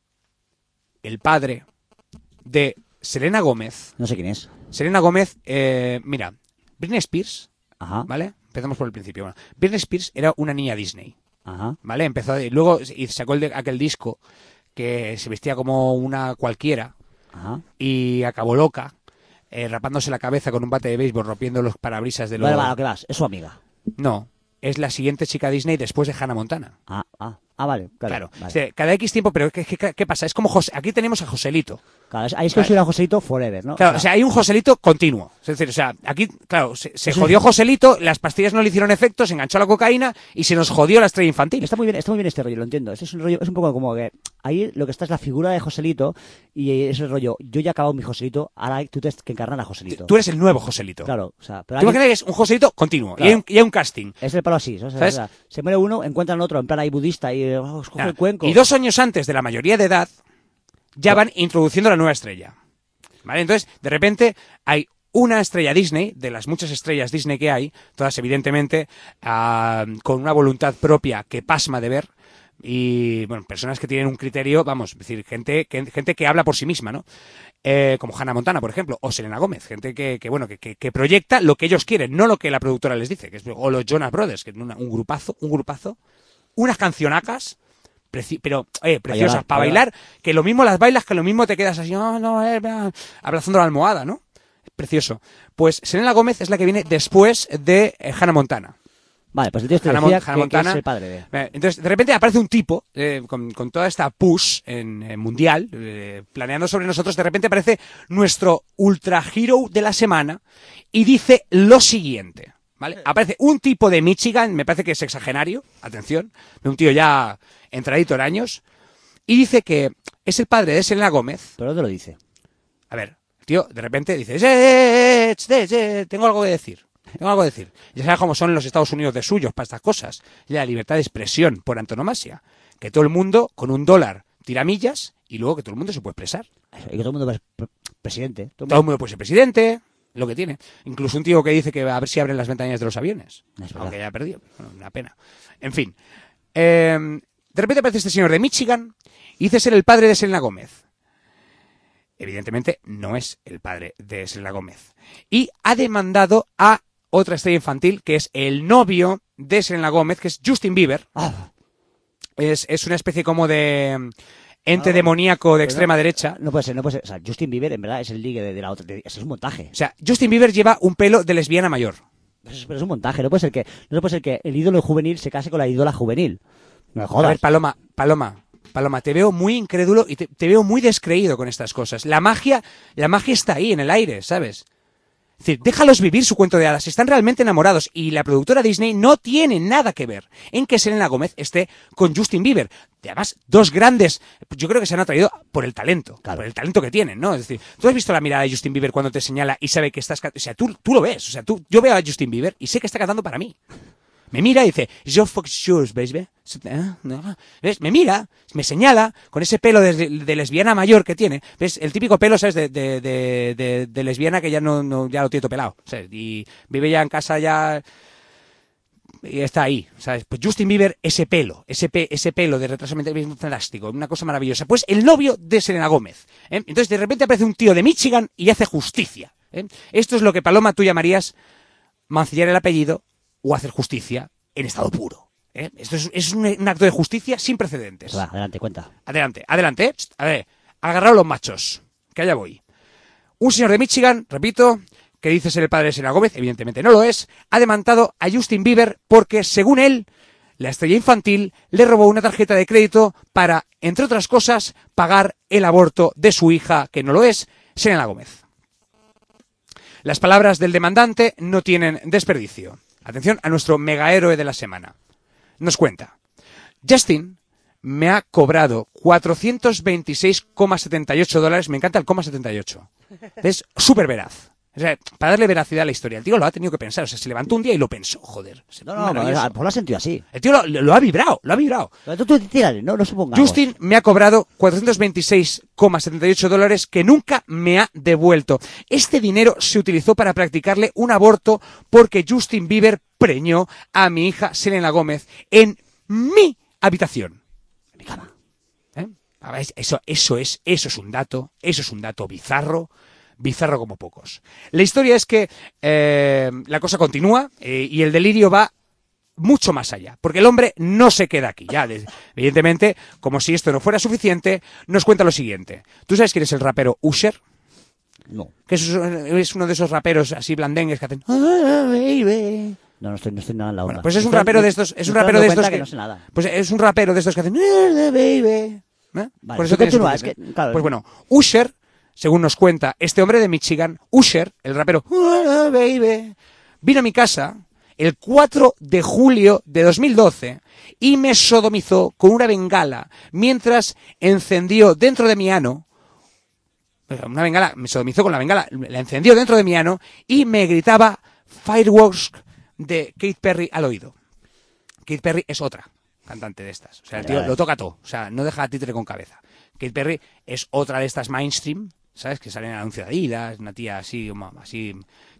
el padre de Selena Gómez. No sé quién es. Selena Gómez, eh, mira, Britney Spears, Ajá. ¿vale? Empezamos por el principio. Bueno, Britney Spears era una niña Disney, Ajá. ¿vale? Empezó, y luego y sacó el de, aquel disco que se vestía como una cualquiera Ajá. y acabó loca, eh, rapándose la cabeza con un bate de béisbol, rompiendo los parabrisas de los... Vale, vale, ¿a qué vas? Es su amiga. No, es la siguiente chica Disney después de Hannah Montana. Ah, ah, ah vale, claro. Claro, vale. o sea, cada X tiempo, pero ¿qué, qué, qué pasa? Es como José, aquí tenemos a Joselito. Claro, ahí es que Vale. soy a Joselito forever, ¿no? Claro, o sea, hay un Joselito continuo. Es decir, o sea, aquí, claro, se, se Eso jodió es- Joselito, las pastillas no le hicieron efecto, se enganchó a la cocaína y se nos jodió la estrella infantil. Está muy bien, está muy bien este rollo, lo entiendo. Este es un rollo, es un poco como que ahí lo que está es la figura de Joselito y ese rollo, yo ya he acabado mi Joselito, ahora tú tienes que encarnar a Joselito. Tú eres el nuevo Joselito. Claro, o sea, pero Tú alguien- imaginas que es un Joselito continuo Claro. y, hay un, y hay un casting. es el palo así, ¿sabes? ¿Sabes? O sea, se muere uno, encuentran otro, en plan ahí budista y eh, oh, coge Ah, el cuenco. Y dos años antes de la mayoría de edad, ya van introduciendo la nueva estrella. ¿Vale? Entonces, de repente, hay una estrella Disney, de las muchas estrellas Disney que hay, todas evidentemente ah, con una voluntad propia que pasma de ver, y, bueno, personas que tienen un criterio, vamos, es decir, gente que, gente que habla por sí misma, ¿no? Eh, como Hannah Montana, por ejemplo, o Selena Gómez, gente que, que bueno, que, que, que proyecta lo que ellos quieren, no lo que la productora les dice, que es, o los Jonas Brothers, que es una, un grupazo, un grupazo, unas cancionacas, preci pero eh, preciosas, para bailar, que lo mismo las bailas, que lo mismo te quedas así, no, no, eh, abrazando la almohada, ¿no? Precioso. Pues Selena Gómez es la que viene después de eh, Hannah Montana. Vale, pues entonces te Hannah, decía Mon Hannah que, Montana. que es el padre de... Entonces, de repente aparece un tipo eh, con, con toda esta push en, en mundial, eh, planeando sobre nosotros. De repente aparece nuestro ultra hero de la semana y dice lo siguiente, ¿vale? Aparece un tipo de Michigan, me parece que es sexagenario, atención, de un tío ya entradito en años, y dice que es el padre de Selena Gómez. ¿Pero dónde lo dice? A ver, el tío de repente dice, eh, eh, eh, eh, tengo algo que decir. Tengo algo que decir. Ya sabes cómo son los Estados Unidos de suyos para estas cosas. Y la libertad de expresión por antonomasia. Que todo el mundo con un dólar tira millas y luego que todo el mundo se puede expresar. Y que todo el mundo es pre presidente. Todo, todo el mundo puede ser presidente, lo que tiene. Incluso un tío que dice que a ver si abren las ventanillas de los aviones. Aunque ya ha perdido. Bueno, una pena. En fin. Eh, de repente aparece este señor de Michigan y dice ser el padre de Selena Gómez. Evidentemente no es el padre de Selena Gómez. Y ha demandado a otra estrella infantil, que es el novio de Selena Gómez, que es Justin Bieber. Ah. Es, es una especie como de ente no, demoníaco de extrema no, derecha. No puede ser, no puede ser. O sea, Justin Bieber en verdad es el ligue de, de la otra. De, eso es un montaje. O sea, Justin Bieber lleva un pelo de lesbiana mayor. Pero es, pero es un montaje. No puede ser que, no puede ser que el ídolo juvenil se case con la ídola juvenil. No me jodas. A ver, Paloma, Paloma. Paloma, te veo muy incrédulo y te, te veo muy descreído con estas cosas. La magia, la magia está ahí, en el aire, ¿sabes? Es decir, déjalos vivir su cuento de hadas, están realmente enamorados y la productora Disney no tiene nada que ver en que Selena Gómez esté con Justin Bieber. Además, dos grandes, yo creo que se han atraído por el talento, claro. Por el talento que tienen, ¿no? Es decir, tú has visto la mirada de Justin Bieber cuando te señala y sabe que estás, o sea, tú, tú lo ves, o sea, tú, yo veo a Justin Bieber y sé que está cantando para mí. Me mira y dice, yo fuck yours, baby. ¿Ves? Me mira, me señala, con ese pelo de, de lesbiana mayor que tiene. ¿Ves? El típico pelo, ¿sabes? De, de, de, de, de lesbiana que ya no, no ya lo tiene todo pelado. ¿Sabes? Y vive ya en casa ya... Y está ahí, ¿sabes? Pues Justin Bieber, ese pelo, ese, pe, ese pelo de retraso mental es fantástico, una cosa maravillosa. Pues el novio de Selena Gómez. ¿eh? Entonces de repente aparece un tío de Michigan y hace justicia. ¿eh? Esto es lo que, Paloma, tú llamarías mancillar el apellido o hacer justicia en estado puro. ¿eh? Esto es, es un, un acto de justicia sin precedentes. Va, adelante, cuenta. Adelante, adelante. ¿eh? A ver, agarraos los machos, que allá voy. Un señor de Michigan, repito, que dice ser el padre de Selena Gómez, evidentemente no lo es, ha demandado a Justin Bieber porque, según él, la estrella infantil le robó una tarjeta de crédito para, entre otras cosas, pagar el aborto de su hija, que no lo es, Selena Gómez. Las palabras del demandante no tienen desperdicio. Atención a nuestro megahéroe de la semana. Nos cuenta, Justin me ha cobrado cuatrocientos veintiséis coma setenta y ocho dólares, me encanta el coma setenta y ocho, es súper veraz. O sea, para darle veracidad a la historia. El tío lo ha tenido que pensar. O sea, se levantó un día y lo pensó, joder. No, no, no, pues lo ha sentido así. El tío lo, lo ha vibrado, lo ha vibrado. Tú, tú tírale, no, no supongamos. Justin me ha cobrado cuatrocientos veintiséis coma setenta y ocho dólares que nunca me ha devuelto. Este dinero se utilizó para practicarle un aborto porque Justin Bieber preñó a mi hija Selena Gómez en mi habitación. En mi cama. ¿Eh? A ver, eso, eso, es, eso es un dato, eso es un dato bizarro. Bizarro como pocos. La historia es que eh, la cosa continúa eh, y el delirio va mucho más allá, porque el hombre no se queda aquí. Ya, de, evidentemente, como si esto no fuera suficiente, nos cuenta lo siguiente. ¿Tú sabes quién es el rapero Usher? No. Que es, es uno de esos raperos así blandengues que hacen... Oh, baby. No, no estoy, no estoy nada en la onda. Bueno, pues es un rapero de estos... Es un rapero de estos que, que no sé nada. Pues es un rapero de estos que hacen... Oh, baby. ¿Eh? Vale, por eso continúa, es que, claro, pues bueno, Usher... Según nos cuenta este hombre de Michigan, Usher, el rapero, oh, baby, vino a mi casa el cuatro de julio de dos mil doce y me sodomizó con una bengala mientras encendió dentro de mi ano, una bengala, me sodomizó con la bengala, la encendió dentro de mi ano y me gritaba Fireworks de Katy Perry al oído. Katy Perry es otra cantante de estas, o sea, el tío lo toca todo, o sea, no deja títere con cabeza. Katy Perry es otra de estas mainstream, ¿sabes? Que salen en el anuncio de Adidas, una tía así, así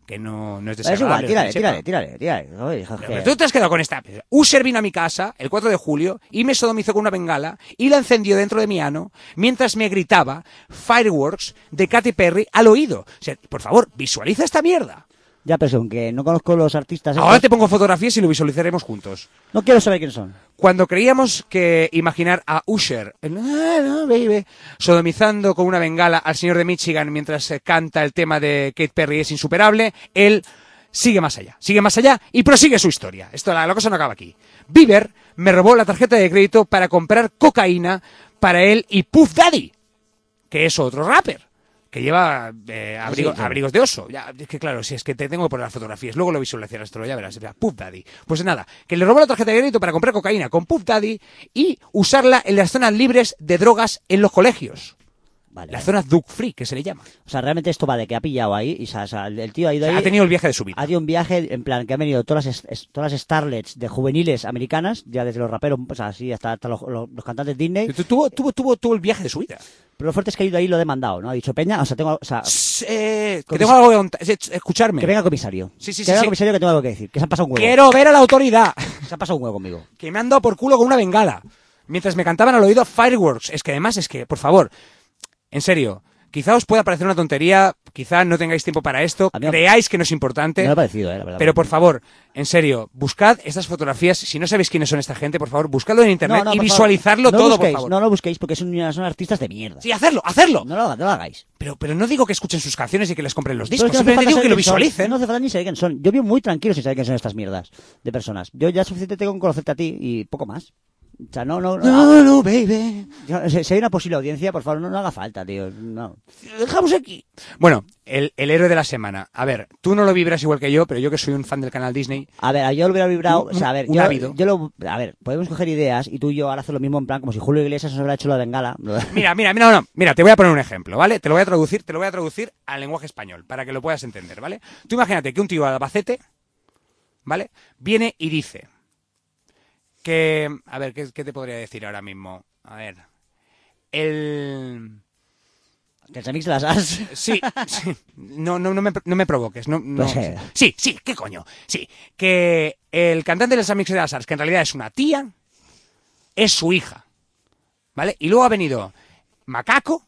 que no, no es Es igual, desagradable. tírale, que tírale, sepa. tírale, tírale. Oye, hija, Pero que- tú te has quedado con esta. Usher vino a mi casa el cuatro de julio y me sodomizó con una bengala y la encendió dentro de mi ano mientras me gritaba Fireworks de Katy Perry al oído. O sea, por favor, visualiza esta mierda. Ya, pero aunque no conozco los artistas... Ahora estos, te pongo fotografías y lo visualizaremos juntos. No quiero saber quiénes son. Cuando creíamos que imaginar a Usher, el, "Ah, no, baby", sodomizando con una bengala al señor de Michigan mientras eh, canta el tema de Katy Perry es insuperable, él sigue más allá, sigue más allá y prosigue su historia. Esto, la, la cosa no acaba aquí. Bieber me robó la tarjeta de crédito para comprar cocaína para él y Puff Daddy, que es otro rapper que lleva eh, abrigo- sí, claro. abrigos de oso. Ya, es que claro, si es que te tengo que poner las fotografías, luego lo visualizarás, esto ya verás. Mira, Puff Daddy. Pues nada, que le robó la tarjeta de crédito para comprar cocaína con Puff Daddy y usarla en las zonas libres de drogas en los colegios. Vale. Las zonas Duke Free, que se le llama. O sea, realmente esto va de que ha pillado ahí y o sea, o sea, el tío ha ido O sea, ahí... ha tenido el viaje de su vida. Ha tenido un viaje en plan que han venido todas las, es- todas las starlets de juveniles americanas, ya desde los raperos, o sea, así hasta, hasta los, los- los cantantes Disney. Tu- Tuvo, tuvo, tuvo, tuvo el viaje de su vida. Pero lo fuerte es que ha ido ahí y lo ha demandado, ¿no? Ha dicho Peña, o sea, tengo, o sea, Eh, que Comis- tengo algo que contar. Eh, Escucharme. que venga comisario. Sí, sí, que sí, venga sí. comisario que tengo algo que decir. Que se han pasado un huevo. Quiero ver a la autoridad. Se ha pasado un huevo conmigo. Que me han dado por culo con una bengala. Mientras me cantaban al oído Fireworks. Es que además es que, por favor, en serio, quizá os pueda parecer una tontería, quizá no tengáis tiempo para esto, A mí me- creáis que no es importante, Me ha parecido, eh, la verdad. pero por favor, en serio, buscad estas fotografías. Si no sabéis quiénes son esta gente, por favor, buscadlo en internet No, no, y por visualizarlo favor, no todo, busquéis, por favor. No lo busquéis porque son, son artistas de mierda. Sí, hacerlo, hacerlo. No lo, haga- no lo hagáis. Pero, pero no digo que escuchen sus canciones y que les compren los Pero discos, es que no hace simplemente falta digo que saber lo quién son. visualicen. No hace falta ni saber quién son. Yo vivo muy tranquilo sin saber quién son estas mierdas de personas. Yo ya suficiente tengo con conocerte a ti y poco más. O sea, no, no, no. No, no, baby. Yo- Si si hay una posible audiencia, por favor, no, no haga falta, tío. No. Lo dejamos aquí. Bueno, el, el héroe de la semana. A ver, tú no lo vibras igual que yo, pero yo que soy un fan del canal Disney. A ver, yo lo hubiera vibrado. Un- O sea, a ver, un yo, ávido. yo lo. A ver, podemos coger ideas y tú y yo ahora hacer lo mismo en plan como si Julio Iglesias nos hubiera hecho la bengala. Mira, mira, mira, no, no. Mira, te voy a poner un ejemplo, ¿vale? Te lo voy a traducir, te lo voy a traducir al lenguaje español, para que lo puedas entender, ¿vale? Tú imagínate que un tío de Albacete, ¿vale? Viene y dice que... A ver, ¿qué, qué te podría decir ahora mismo? A ver... El... Que el remix de las as. Sí, sí. No, no, no, me, no me provoques. No, no. Pues, eh. Sí, sí, ¿qué coño? Sí, que el cantante de los Amigos de las Arts, que en realidad es una tía, es su hija, ¿vale? Y luego ha venido Macaco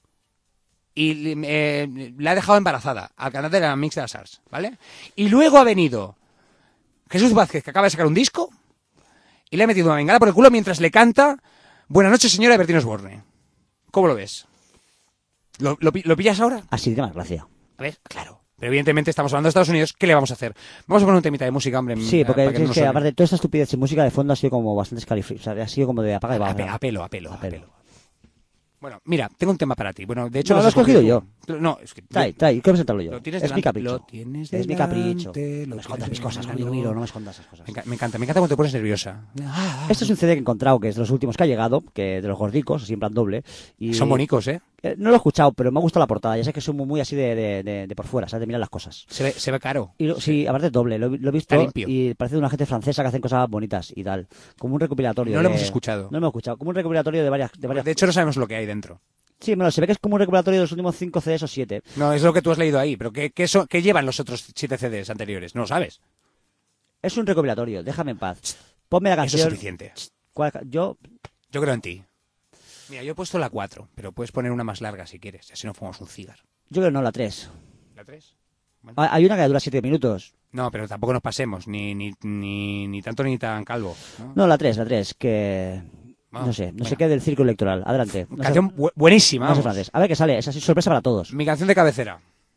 y eh, le ha dejado embarazada al cantante de la Mix de las Arts, ¿vale? Y luego ha venido Jesús Vázquez, que acaba de sacar un disco, y le ha metido una bengala por el culo mientras le canta Buenas noches, señora, de Bertín Osborne. ¿Cómo lo ves? ¿Lo, lo, pi- ¿Lo pillas ahora? Así de más gracia. A ver, claro. Pero evidentemente estamos hablando de Estados Unidos. ¿Qué le vamos a hacer? Vamos a poner un temita de música, hombre. Sí, eh, porque para es no que, nos suene. aparte de toda esta estupidez y música de fondo ha sido como bastante escalifriante. O sea, ha sido como de apaga y A, baja. pe- a pelo, a pelo, a A pelo. pelo. Bueno, mira, tengo un tema para ti. Bueno, de hecho... No, los lo he escogido escogí tú. No, es que... Trae, trae, quiero presentarlo yo. Lo tienes Es mi delante, capricho. lo tienes Es mi capricho. delante, lo No me escondas tienes mis cosas, delante. amigo mío, no me escondas esas cosas. Me, enca- me encanta, me encanta cuando te pones nerviosa. Este es un C D que he encontrado, que es de los últimos que ha llegado, que de los gordicos, así en plan doble. Y Son bonitos, ¿eh? Eh, No lo he escuchado, pero me ha gustado la portada. Ya sé que soy muy, muy así de, de, de, de por fuera, ¿sabes? De mirar las cosas. Se ve, se ve caro. Y lo- sí, aparte es doble, lo, he- lo he visto Está limpio. y parece de una gente francesa que hacen cosas bonitas y tal. Como un recopilatorio. No lo de- hemos escuchado. No lo hemos escuchado. Como un recopilatorio de varias... De, varias... De hecho, no sabemos lo que hay dentro. Sí, bueno, se ve que es como un recopilatorio de los últimos cinco C Ds o siete. No, es lo que tú has leído ahí. Pero ¿qué, qué, son- qué llevan los otros siete C Ds anteriores? No lo sabes. Es un recopilatorio, déjame en paz. Ponme la Eso canción... es suficiente. ¿Cuál ca- Yo... Yo creo en ti. Mira, yo he puesto la cuatro, pero puedes poner una más larga si quieres, así no fumamos un cigarro. Yo creo no, la tres. ¿La tres? Ah, Hay una que dura siete minutos. No, pero tampoco nos pasemos, ni, ni, ni, ni tanto ni tan calvo. ¿no? No, la tres, la tres, que... Vamos, No sé, no bueno. sé qué del círculo electoral. Adelante. No sé- Canción bu- buenísima. no sé vamos. francés. A ver qué sale, es así, sorpresa para todos. Mi canción de cabecera.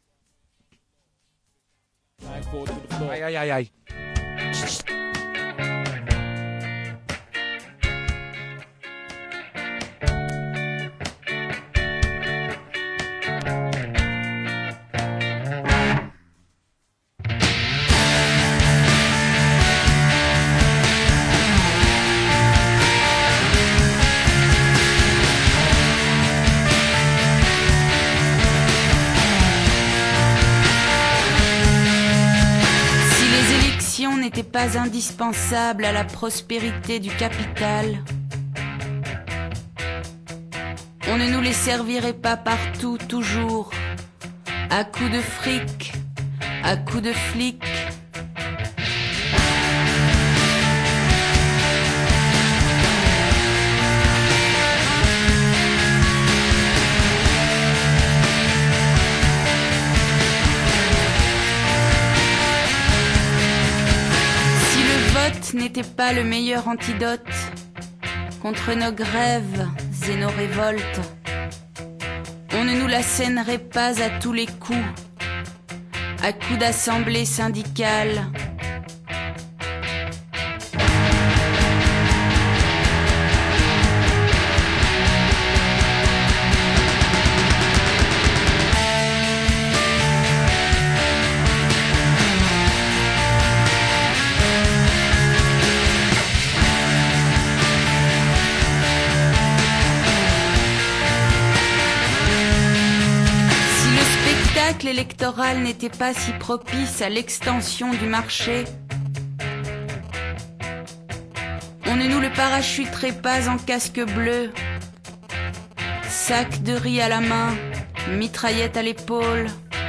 Slide forward to the floor. Ay, ay, ay, ay. Si les élections n'étaient pas indispensables à la prospérité du capital, on ne nous les servirait pas partout, toujours, à coups de fric, à coups de flic. Si le vote n'était pas le meilleur antidote contre nos grèves et nos révoltes, on ne nous la scènerait pas à tous les coups, à coups d'assemblée syndicale. L'électoral n'était pas si propice à l'extension du marché, on ne nous le parachuterait pas en casque bleu, sac de riz à la main, mitraillette à l'épaule.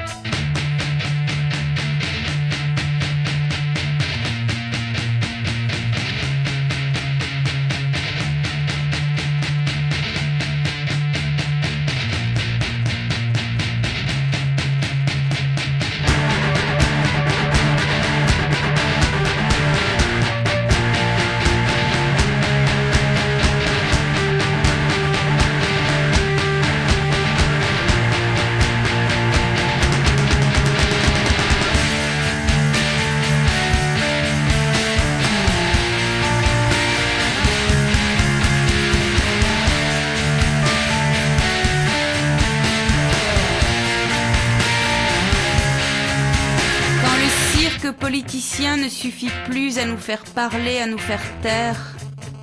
Politicien ne suffit plus à nous faire parler, à nous faire taire.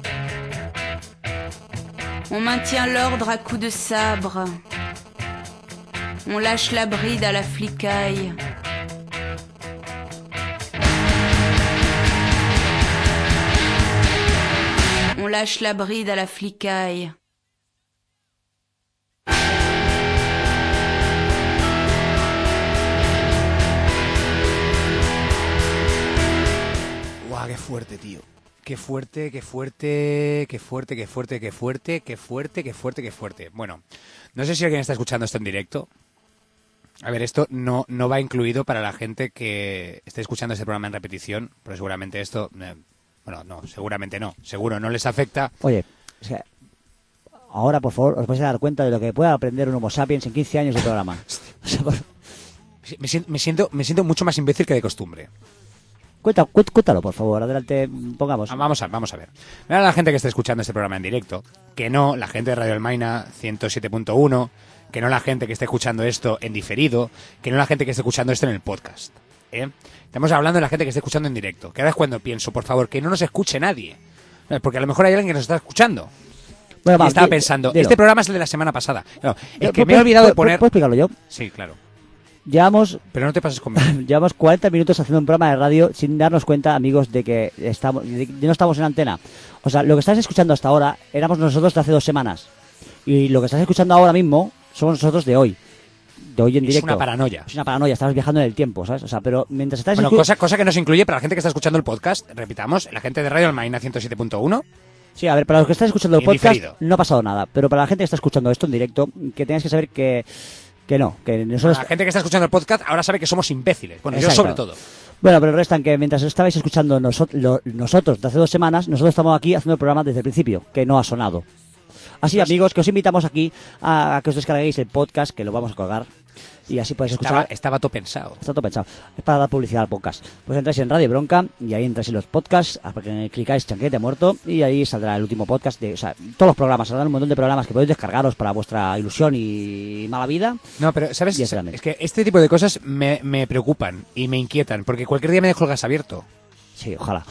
On maintient l'ordre à coups de sabre. On lâche la bride à la flicaille. On lâche la bride à la flicaille. Qué fuerte, tío. Qué fuerte, qué fuerte, qué fuerte, qué fuerte, qué fuerte, qué fuerte, qué fuerte, qué fuerte. Bueno, no sé si alguien está escuchando esto en directo. A ver, esto no, no va incluido para la gente que esté escuchando este programa en repetición, pero seguramente esto... Eh, bueno, no, seguramente no. Seguro no les afecta. Oye, o sea, ahora, por favor, os vais a dar cuenta de lo que puede aprender un Homo sapiens en quince años de programa. O sea, por... me, siento, me, siento, me siento mucho más imbécil que de costumbre. Cuéntalo, cuéntalo, por favor, adelante, pongamos. Vamos a, vamos a ver. Mira a la gente que está escuchando este programa en directo, que no la gente de Radio Almaina ciento siete punto uno, que no la gente que esté escuchando esto en diferido, que no la gente que esté escuchando esto en el podcast. ¿eh? Estamos hablando de la gente que está escuchando en directo. Que ahora es cuando pienso, por favor, que no nos escuche nadie. Porque a lo mejor hay alguien que nos está escuchando. Bueno, va, y estaba di, pensando, dilo. Este programa es el de la semana pasada. Claro, el yo, que me he olvidado de poner... ¿Puedo explicarlo yo? Sí, claro. Llevamos, pero no te pases conmigo. Llevamos cuarenta minutos haciendo un programa de radio sin darnos cuenta, amigos, de que estamos, de que no estamos en antena. O sea, lo que estás escuchando hasta ahora éramos nosotros de hace dos semanas. Y lo que estás escuchando ahora mismo somos nosotros de hoy. De hoy en directo. Es una paranoia. Es una paranoia, estamos viajando en el tiempo, ¿sabes? O sea, pero mientras estás... Bueno, cosa, cosa que nos incluye para la gente que está escuchando el podcast, repitamos, la gente de Radio Almaina ciento siete punto uno. Sí, a ver, para los que están escuchando el podcast no ha pasado nada. Pero para la gente que está escuchando esto en directo, que tengáis que saber que... Que no, que nosotros... La gente que está escuchando el podcast ahora sabe que somos imbéciles. Bueno, exacto. Yo sobre todo. Bueno, pero restan que mientras estabais escuchando nosotros, lo, nosotros de hace dos semanas, nosotros estamos aquí haciendo el programa desde el principio, que no ha sonado. Así, pues, amigos, que os invitamos aquí a, a que os descarguéis el podcast, que lo vamos a colgar. Y así podéis escuchar. Estaba, estaba todo pensado. Está todo pensado. Es para dar publicidad al podcast. Pues entráis en Radio Bronca y ahí entráis en los podcasts, clicáis Chanquete Muerto y ahí saldrá el último podcast. De, o sea, todos los programas, saldrán un montón de programas que podéis descargaros para vuestra ilusión y mala vida. No, pero, ¿sabes? Es que este tipo de cosas me, me preocupan y me inquietan, porque cualquier día me dejo el gas abierto. Sí, ojalá.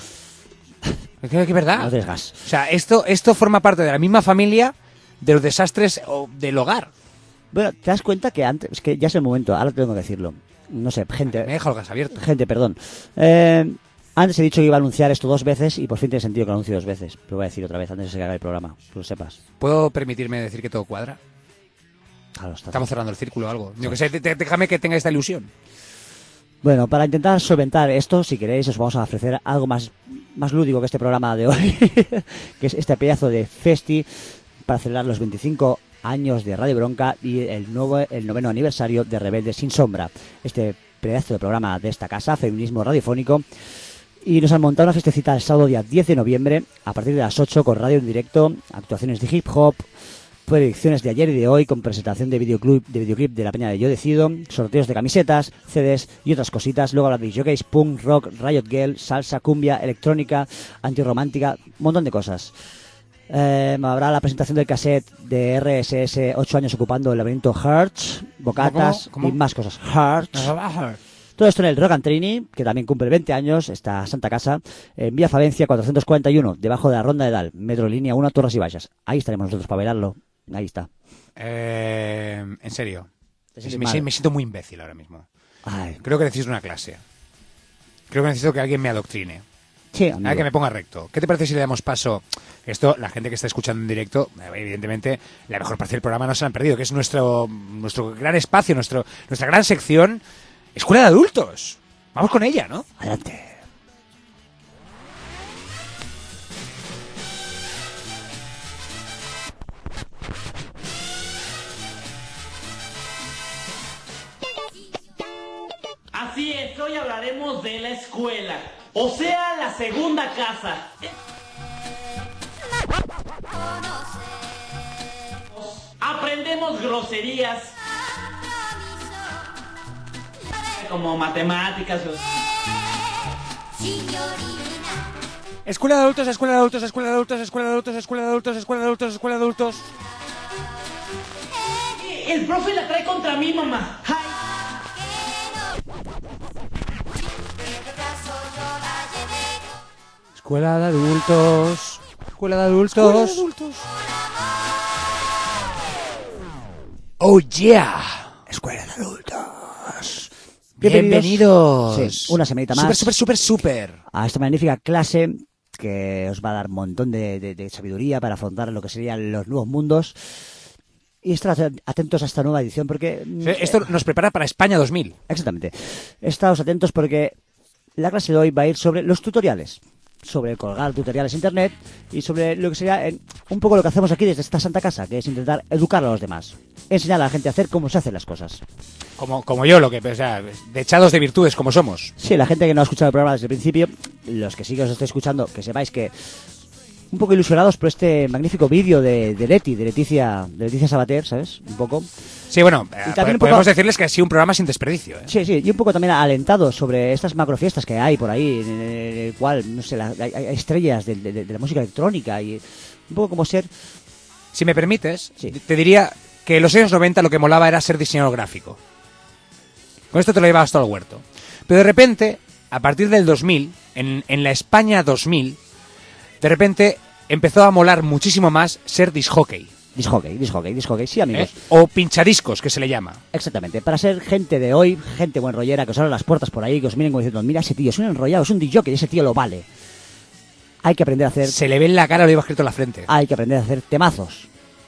Es que es verdad. No des gas. O sea, esto, esto forma parte de la misma familia de los desastres del hogar. Bueno, te das cuenta que antes, es que ya es el momento, ahora tengo que decirlo. No sé, gente. Me deja el gas abierto. Gente, perdón. Eh, antes he dicho que iba a anunciar esto dos veces y por fin tiene sentido que lo anuncie dos veces. Pero voy a decir otra vez antes de que se haga el programa, que lo sepas. ¿Puedo permitirme decir que todo cuadra? Claro, está Estamos bien. cerrando el círculo o algo. Sí. Yo que sé, déjame que tenga esta ilusión. Bueno, para intentar solventar esto, si queréis, os vamos a ofrecer algo más, más lúdico que este programa de hoy, que es este pedazo de festi para celebrar los veinticinco años de Radio Bronca y el nuevo el noveno aniversario de Rebelde Sin Sombra. Este pedazo de programa de esta casa, Feminismo Radiofónico. Y nos han montado una festecita el sábado día diez de noviembre, a partir de las ocho, con radio en directo, actuaciones de hip hop, predicciones de ayer y de hoy, con presentación de videoclip de, videoclip de la Peña de Yo Decido, sorteos de camisetas, C Ds y otras cositas. Luego habrá de jockeys, punk, rock, riot girl, salsa, cumbia, electrónica, antirromántica, un montón de cosas. Eh, habrá la presentación del cassette de R S S, ocho años ocupando el laberinto Hearts, bocatas ¿Cómo? ¿Cómo? y más cosas. Hearts. Todo esto en el Rock and Trini, que también cumple veinte años, esta santa casa, en Vía Falencia cuatrocientos cuarenta y uno, debajo de la Ronda de Dal, metro línea uno, Torres y Baixas. Ahí estaremos nosotros para bailarlo. Ahí está. Eh, en serio. ¿Te Me, sientes me mal? me siento muy imbécil ahora mismo. Ay. Creo que necesito una clase. Creo que necesito que alguien me adoctrine. Sí, amigo. Ah, que me ponga recto. ¿Qué te parece si le damos paso? Esto, la gente que está escuchando en directo, evidentemente, la mejor parte del programa no se la han perdido, que es nuestro nuestro gran espacio, nuestro nuestra gran sección, Escuela de Adultos. Vamos con ella, ¿no? Adelante. Así es, hoy hablaremos de la escuela, o sea, la segunda casa. Aprendemos groserías como matemáticas. Escuela de Adultos, Escuela de Adultos, Escuela de Adultos, Escuela de Adultos, Escuela de Adultos, Escuela de Adultos, Escuela de Adultos. El profe la trae contra mí, mamá. Ay. Escuela de Adultos, Escuela de Adultos. Escuela de Adultos. Oh yeah. Escuela de Adultos. Bienvenidos. Sí, una semanita más. Súper, súper, súper, súper. A esta magnífica clase que os va a dar un montón de, de, de sabiduría para afrontar lo que serían los nuevos mundos. Y estar atentos a esta nueva edición porque... Sí, esto nos prepara para España dos mil. Exactamente. Estaos atentos porque la clase de hoy va a ir sobre los tutoriales. Sobre colgar tutoriales en internet y sobre lo que sería eh, un poco lo que hacemos aquí desde esta santa casa, que es intentar educar a los demás. Enseñar a la gente a hacer cómo se hacen las cosas. Como, como yo, lo que, o sea, dechados de virtudes como somos. Sí, la gente que no ha escuchado el programa desde el principio, los que sí que os estáis escuchando, que sepáis que un poco ilusionados por este magnífico vídeo de, de Leti, de Leticia, de Leticia Sabater, ¿sabes? Un poco. Sí, bueno, Y eh, también un podemos poco- decirles que ha sido un programa sin desperdicio. ¿eh? Sí, sí, y un poco también alentado sobre estas macrofiestas que hay por ahí, en el cual, no sé, la- hay, hay estrellas de, de- de la música electrónica y un poco como ser... Si me permites, Sí. te diría que en los años noventa lo que molaba era ser diseñador gráfico. Con esto te lo llevabas todo al huerto. Pero de repente, a partir del dos mil, en, en la España dos mil, de repente empezó a molar muchísimo más ser disjockey. Disjockey, disjockey, disjockey, sí, ¿eh? amigos. O pinchadiscos, que se le llama. Exactamente, para ser gente de hoy, gente buen rollera, que os abran las puertas por ahí, que os miren como diciendo, mira ese tío, es un enrollado, es un disjockey, ese tío lo vale. Hay que aprender a hacer, Se le ve en la cara, lo lleva escrito en la frente. hay que aprender a hacer temazos.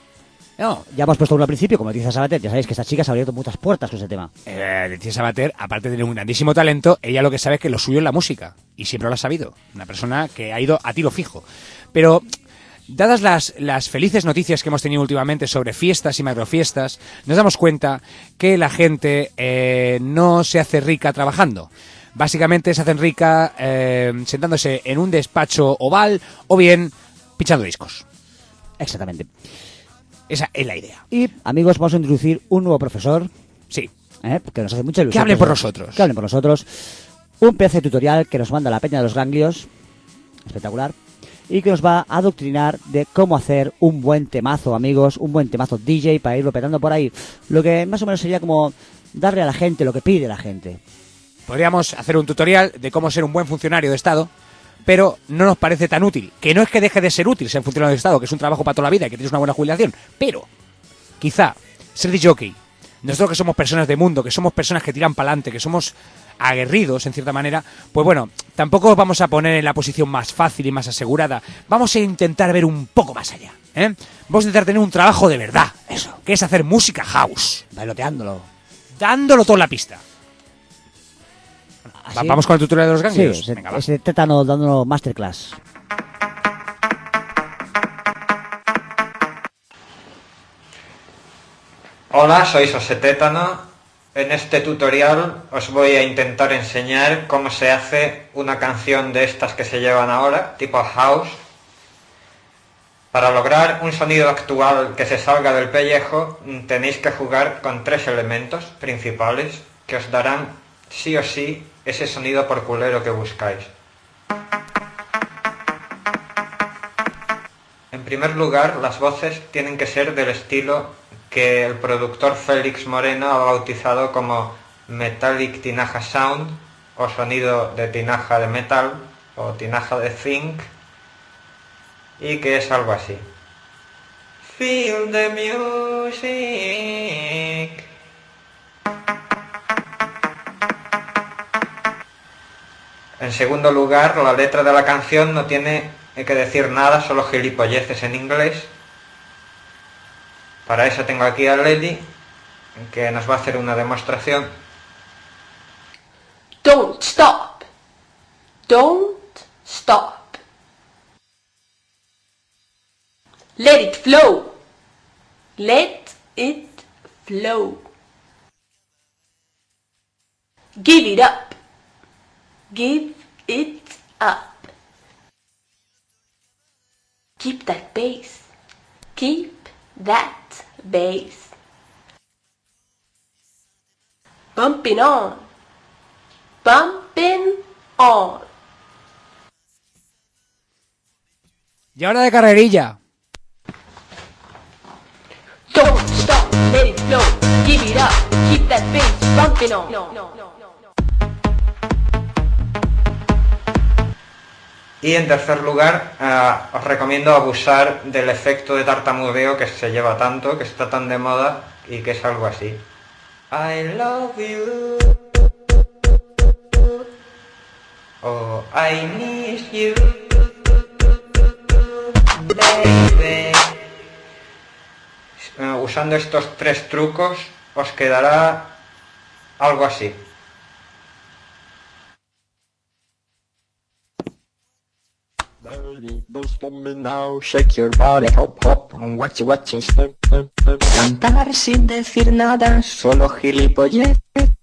No, Ya hemos puesto uno al principio, como dice Sabater, ya sabéis que esta chica se ha abierto muchas puertas con ese tema. eh, Leticia Sabater, aparte de tener un grandísimo talento, ella lo que sabe es que lo suyo es la música. Y siempre lo ha sabido. Una persona que ha ido a tiro fijo. Pero, dadas las, las felices noticias que hemos tenido últimamente sobre fiestas y macrofiestas, nos damos cuenta que la gente eh, no se hace rica trabajando. Básicamente se hacen rica eh, sentándose en un despacho oval o bien pinchando discos. Exactamente. Esa es la idea. Y, amigos, vamos a introducir un nuevo profesor, Sí. ¿eh? Que nos hace mucha ilusión. Que hablen por profesor. nosotros. Que hablen por nosotros. Un pedazo de tutorial que nos manda la Peña de los Ganglios, espectacular, y que nos va a adoctrinar de cómo hacer un buen temazo, amigos, un buen temazo D J para irlo petando por ahí. Lo que más o menos sería como darle a la gente lo que pide la gente. Podríamos hacer un tutorial de cómo ser un buen funcionario de Estado, pero no nos parece tan útil. Que no es que deje de ser útil ser funcionario de Estado, que es un trabajo para toda la vida y que tienes una buena jubilación, pero quizá ser disjockey, nosotros que somos personas de mundo, que somos personas que tiran para adelante, que somos aguerridos en cierta manera, pues bueno, tampoco os vamos a poner en la posición más fácil y más asegurada. Vamos a intentar ver un poco más allá, ¿eh? Vamos a intentar tener un trabajo de verdad, eso, que es hacer música house, Bailoteándolo. dándolo todo en la pista. ¿Así? Vamos con el tutorial de los ganglios. Sí, ese, Venga, va. ese tétano dándonos masterclass. Hola, soy Sose Tétano. En este tutorial os voy a intentar enseñar cómo se hace una canción de estas que se llevan ahora, tipo house. Para lograr un sonido actual que se salga del pellejo, tenéis que jugar con tres elementos principales que os darán sí o sí ese sonido por culero que buscáis. En primer lugar, las voces tienen que ser del estilo que el productor Félix Moreno ha bautizado como Metallic Tinaja Sound, o sonido de tinaja de metal, o tinaja de zinc, y que es algo así. Feel the music. En segundo lugar, la letra de la canción no tiene que decir nada, solo gilipolleces en inglés. Para eso tengo aquí a Lady, que nos va a hacer una demostración. Don't stop. Don't stop. Let it flow. Let it flow. Give it up. Give it up. Keep that bass. Keep that bass. Bumping on. Bumping on. Y ahora de carrerilla. Don't stop, let it flow. Give it up. Keep that bass bumping on. Y en tercer lugar, uh, os recomiendo abusar del efecto de tartamudeo que se lleva tanto, que está tan de moda y que es algo así. I love you. Oh, I miss you. Baby. Uh, usando estos tres trucos os quedará algo así. Shake your body, hop hop, watch it, watch it, step, step, step. Cantar sin decir nada, solo gilipolleces.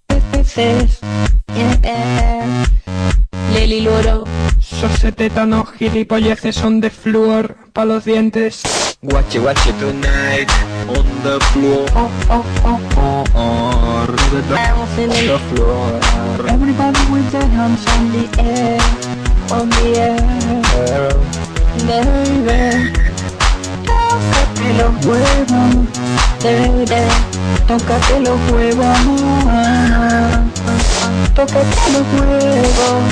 Yeah. Leli Loro. Sose Tétano, gilipolleces son de flúor pa' los dientes. Watch it, watch it tonight, on the floor. Oh, oh, oh, oh, oh. Bouncing on the floor. Everybody with their hands on the air, on the air. Baby, tócate los huevos, baby, tócate los huevos, tócate los huevos.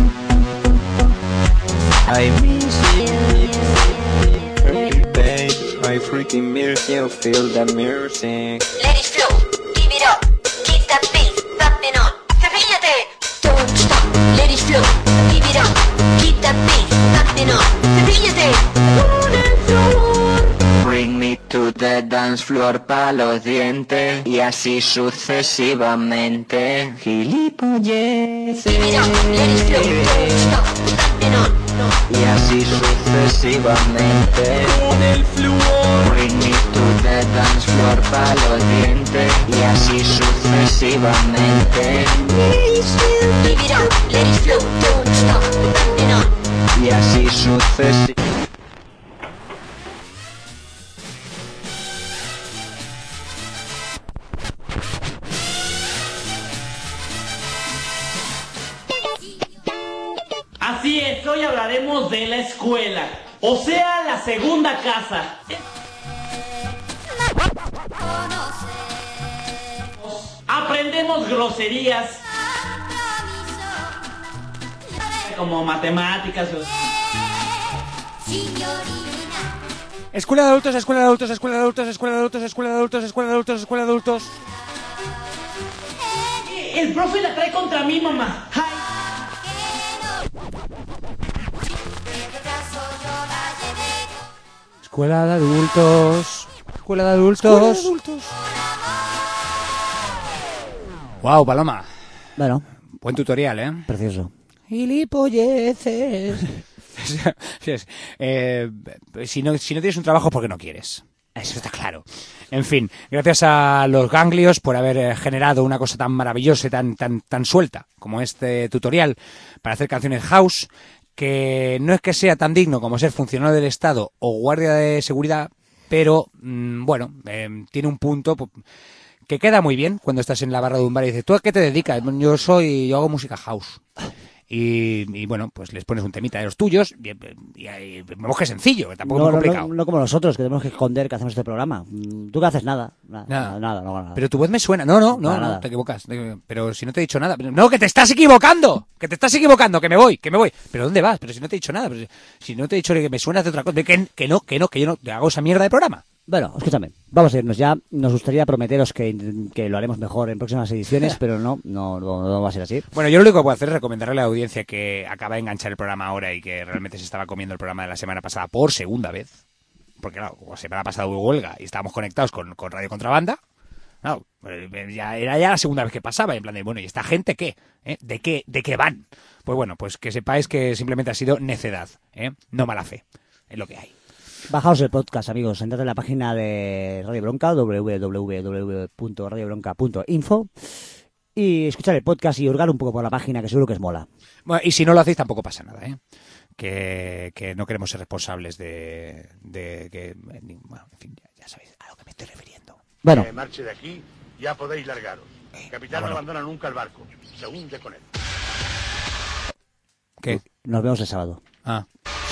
I miss you, babe, I freaking miss you, feel the music. Let it flow, give it up, keep that beat bumping on. ¡Cepíllate! Don't stop, let it flow, give it up, keep that beat bumping on. ¡Cepíllate! On the floor. Bring me to the dance floor pa' los dientes, y así sucesivamente. Gilipolleces. Give it up, let it flow, don't stop, bumping on. Y así sucesivamente. Con el flúor. Bring me to the dance floor pa' los dientes, y así sucesivamente. Give it up, let it flow, don't stop, bumping on. Y así sucesivamente. Así es, hoy hablaremos de la escuela, o sea, la segunda casa. Aprendemos groserías como matemáticas. Escuela de adultos, escuela de adultos, escuela de adultos, escuela de adultos, escuela de adultos, escuela de adultos, escuela de adultos. El profe la trae contra mí, mamá. Ay. Escuela de adultos. Escuela de adultos. Escuela de adultos. Wow, Paloma. Bueno, Buen tutorial, ¿eh? Precioso. Gilipolleces. eh, si, no, si no tienes un trabajo es porque no quieres. Eso está claro. En fin, gracias a los ganglios por haber eh, generado una cosa tan maravillosa y tan, tan, tan suelta como este tutorial para hacer canciones house, que no es que sea tan digno como ser funcionario del Estado o guardia de seguridad, pero mmm, bueno, eh, tiene un punto que queda muy bien cuando estás en la barra de un bar y dices, ¿tú a qué te dedicas? Yo soy, yo hago música house. Y, y bueno, pues les pones un temita de los tuyos y, y, y vemos que es sencillo, que tampoco no, es muy complicado. No, no, no como nosotros, que tenemos que esconder que hacemos este programa. ¿Tú qué haces? Nada. Nada, nada, nada, no, nada. Pero tu voz me suena. No, no, no, nada, no nada. te equivocas. Pero si no te he dicho nada. No, que te estás equivocando. Que te estás equivocando, que me voy, que me voy. ¿Pero dónde vas? Pero si no te he dicho nada. Pero si, si no te he dicho que me suenas de otra cosa. Que, que no, que no, que yo no te hago esa mierda de programa. Bueno, escúchame, vamos a irnos ya. Nos gustaría prometeros que, que lo haremos mejor en próximas ediciones, pero no, no, no, no va a ser así. Bueno, yo lo único que puedo hacer es recomendarle a la audiencia que acaba de enganchar el programa ahora y que realmente se estaba comiendo el programa de la semana pasada por segunda vez. Porque claro, la semana pasada hubo huelga y estábamos conectados con, con Radio Contrabanda. Claro, ya era ya la segunda vez que pasaba, en plan de, bueno, ¿y esta gente qué? ¿Eh? ¿De qué, de qué van? Pues bueno, pues que sepáis que simplemente ha sido necedad, ¿eh? No mala fe, es lo que hay. Bajaos el podcast, amigos. Entrad en la página de Radio Bronca, doble u doble u doble u punto radio bronca punto info, y escuchar el podcast y hurgar un poco por la página, que seguro que es mola. Bueno, y si no lo hacéis tampoco pasa nada, ¿eh? Que, que no queremos ser responsables de, de que... Bueno, en fin, ya, ya sabéis a lo que me estoy refiriendo. Bueno. Que marche de aquí, ya podéis largaros. El capitán ah, bueno. no abandona nunca el barco. Se hunde con él. ¿Qué? Nos vemos el sábado. Ah.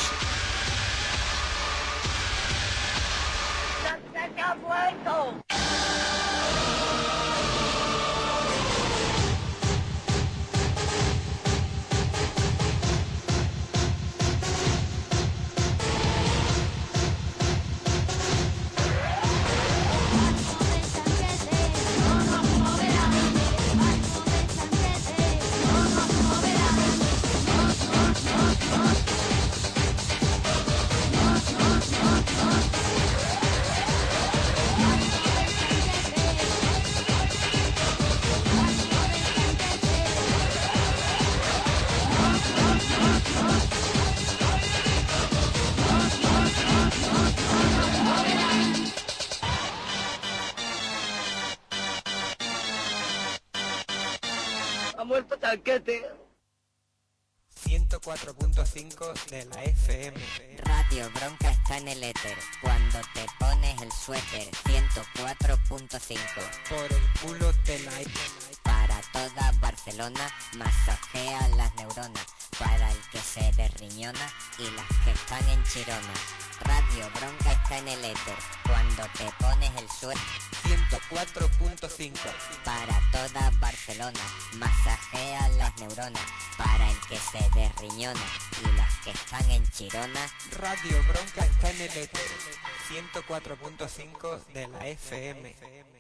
Ha muerto Tanquete. ciento cuatro punto cinco de la F M. Radio Bronca está en el éter. Cuando te pones el suéter. ciento cuatro punto cinco. Por el culo de la F M. Para toda Barcelona, masajea las neuronas. Para el que se derriñona y las que están en Chirona. Radio Bronca está en el éter. Cuando te pones el suéter. ciento cuatro punto cinco. Para toda Barcelona, masajea las neuronas. Para el que se derriñona y las que están en Chirona. Radio Bronca está en el éter. ciento cuatro punto cinco de la F M.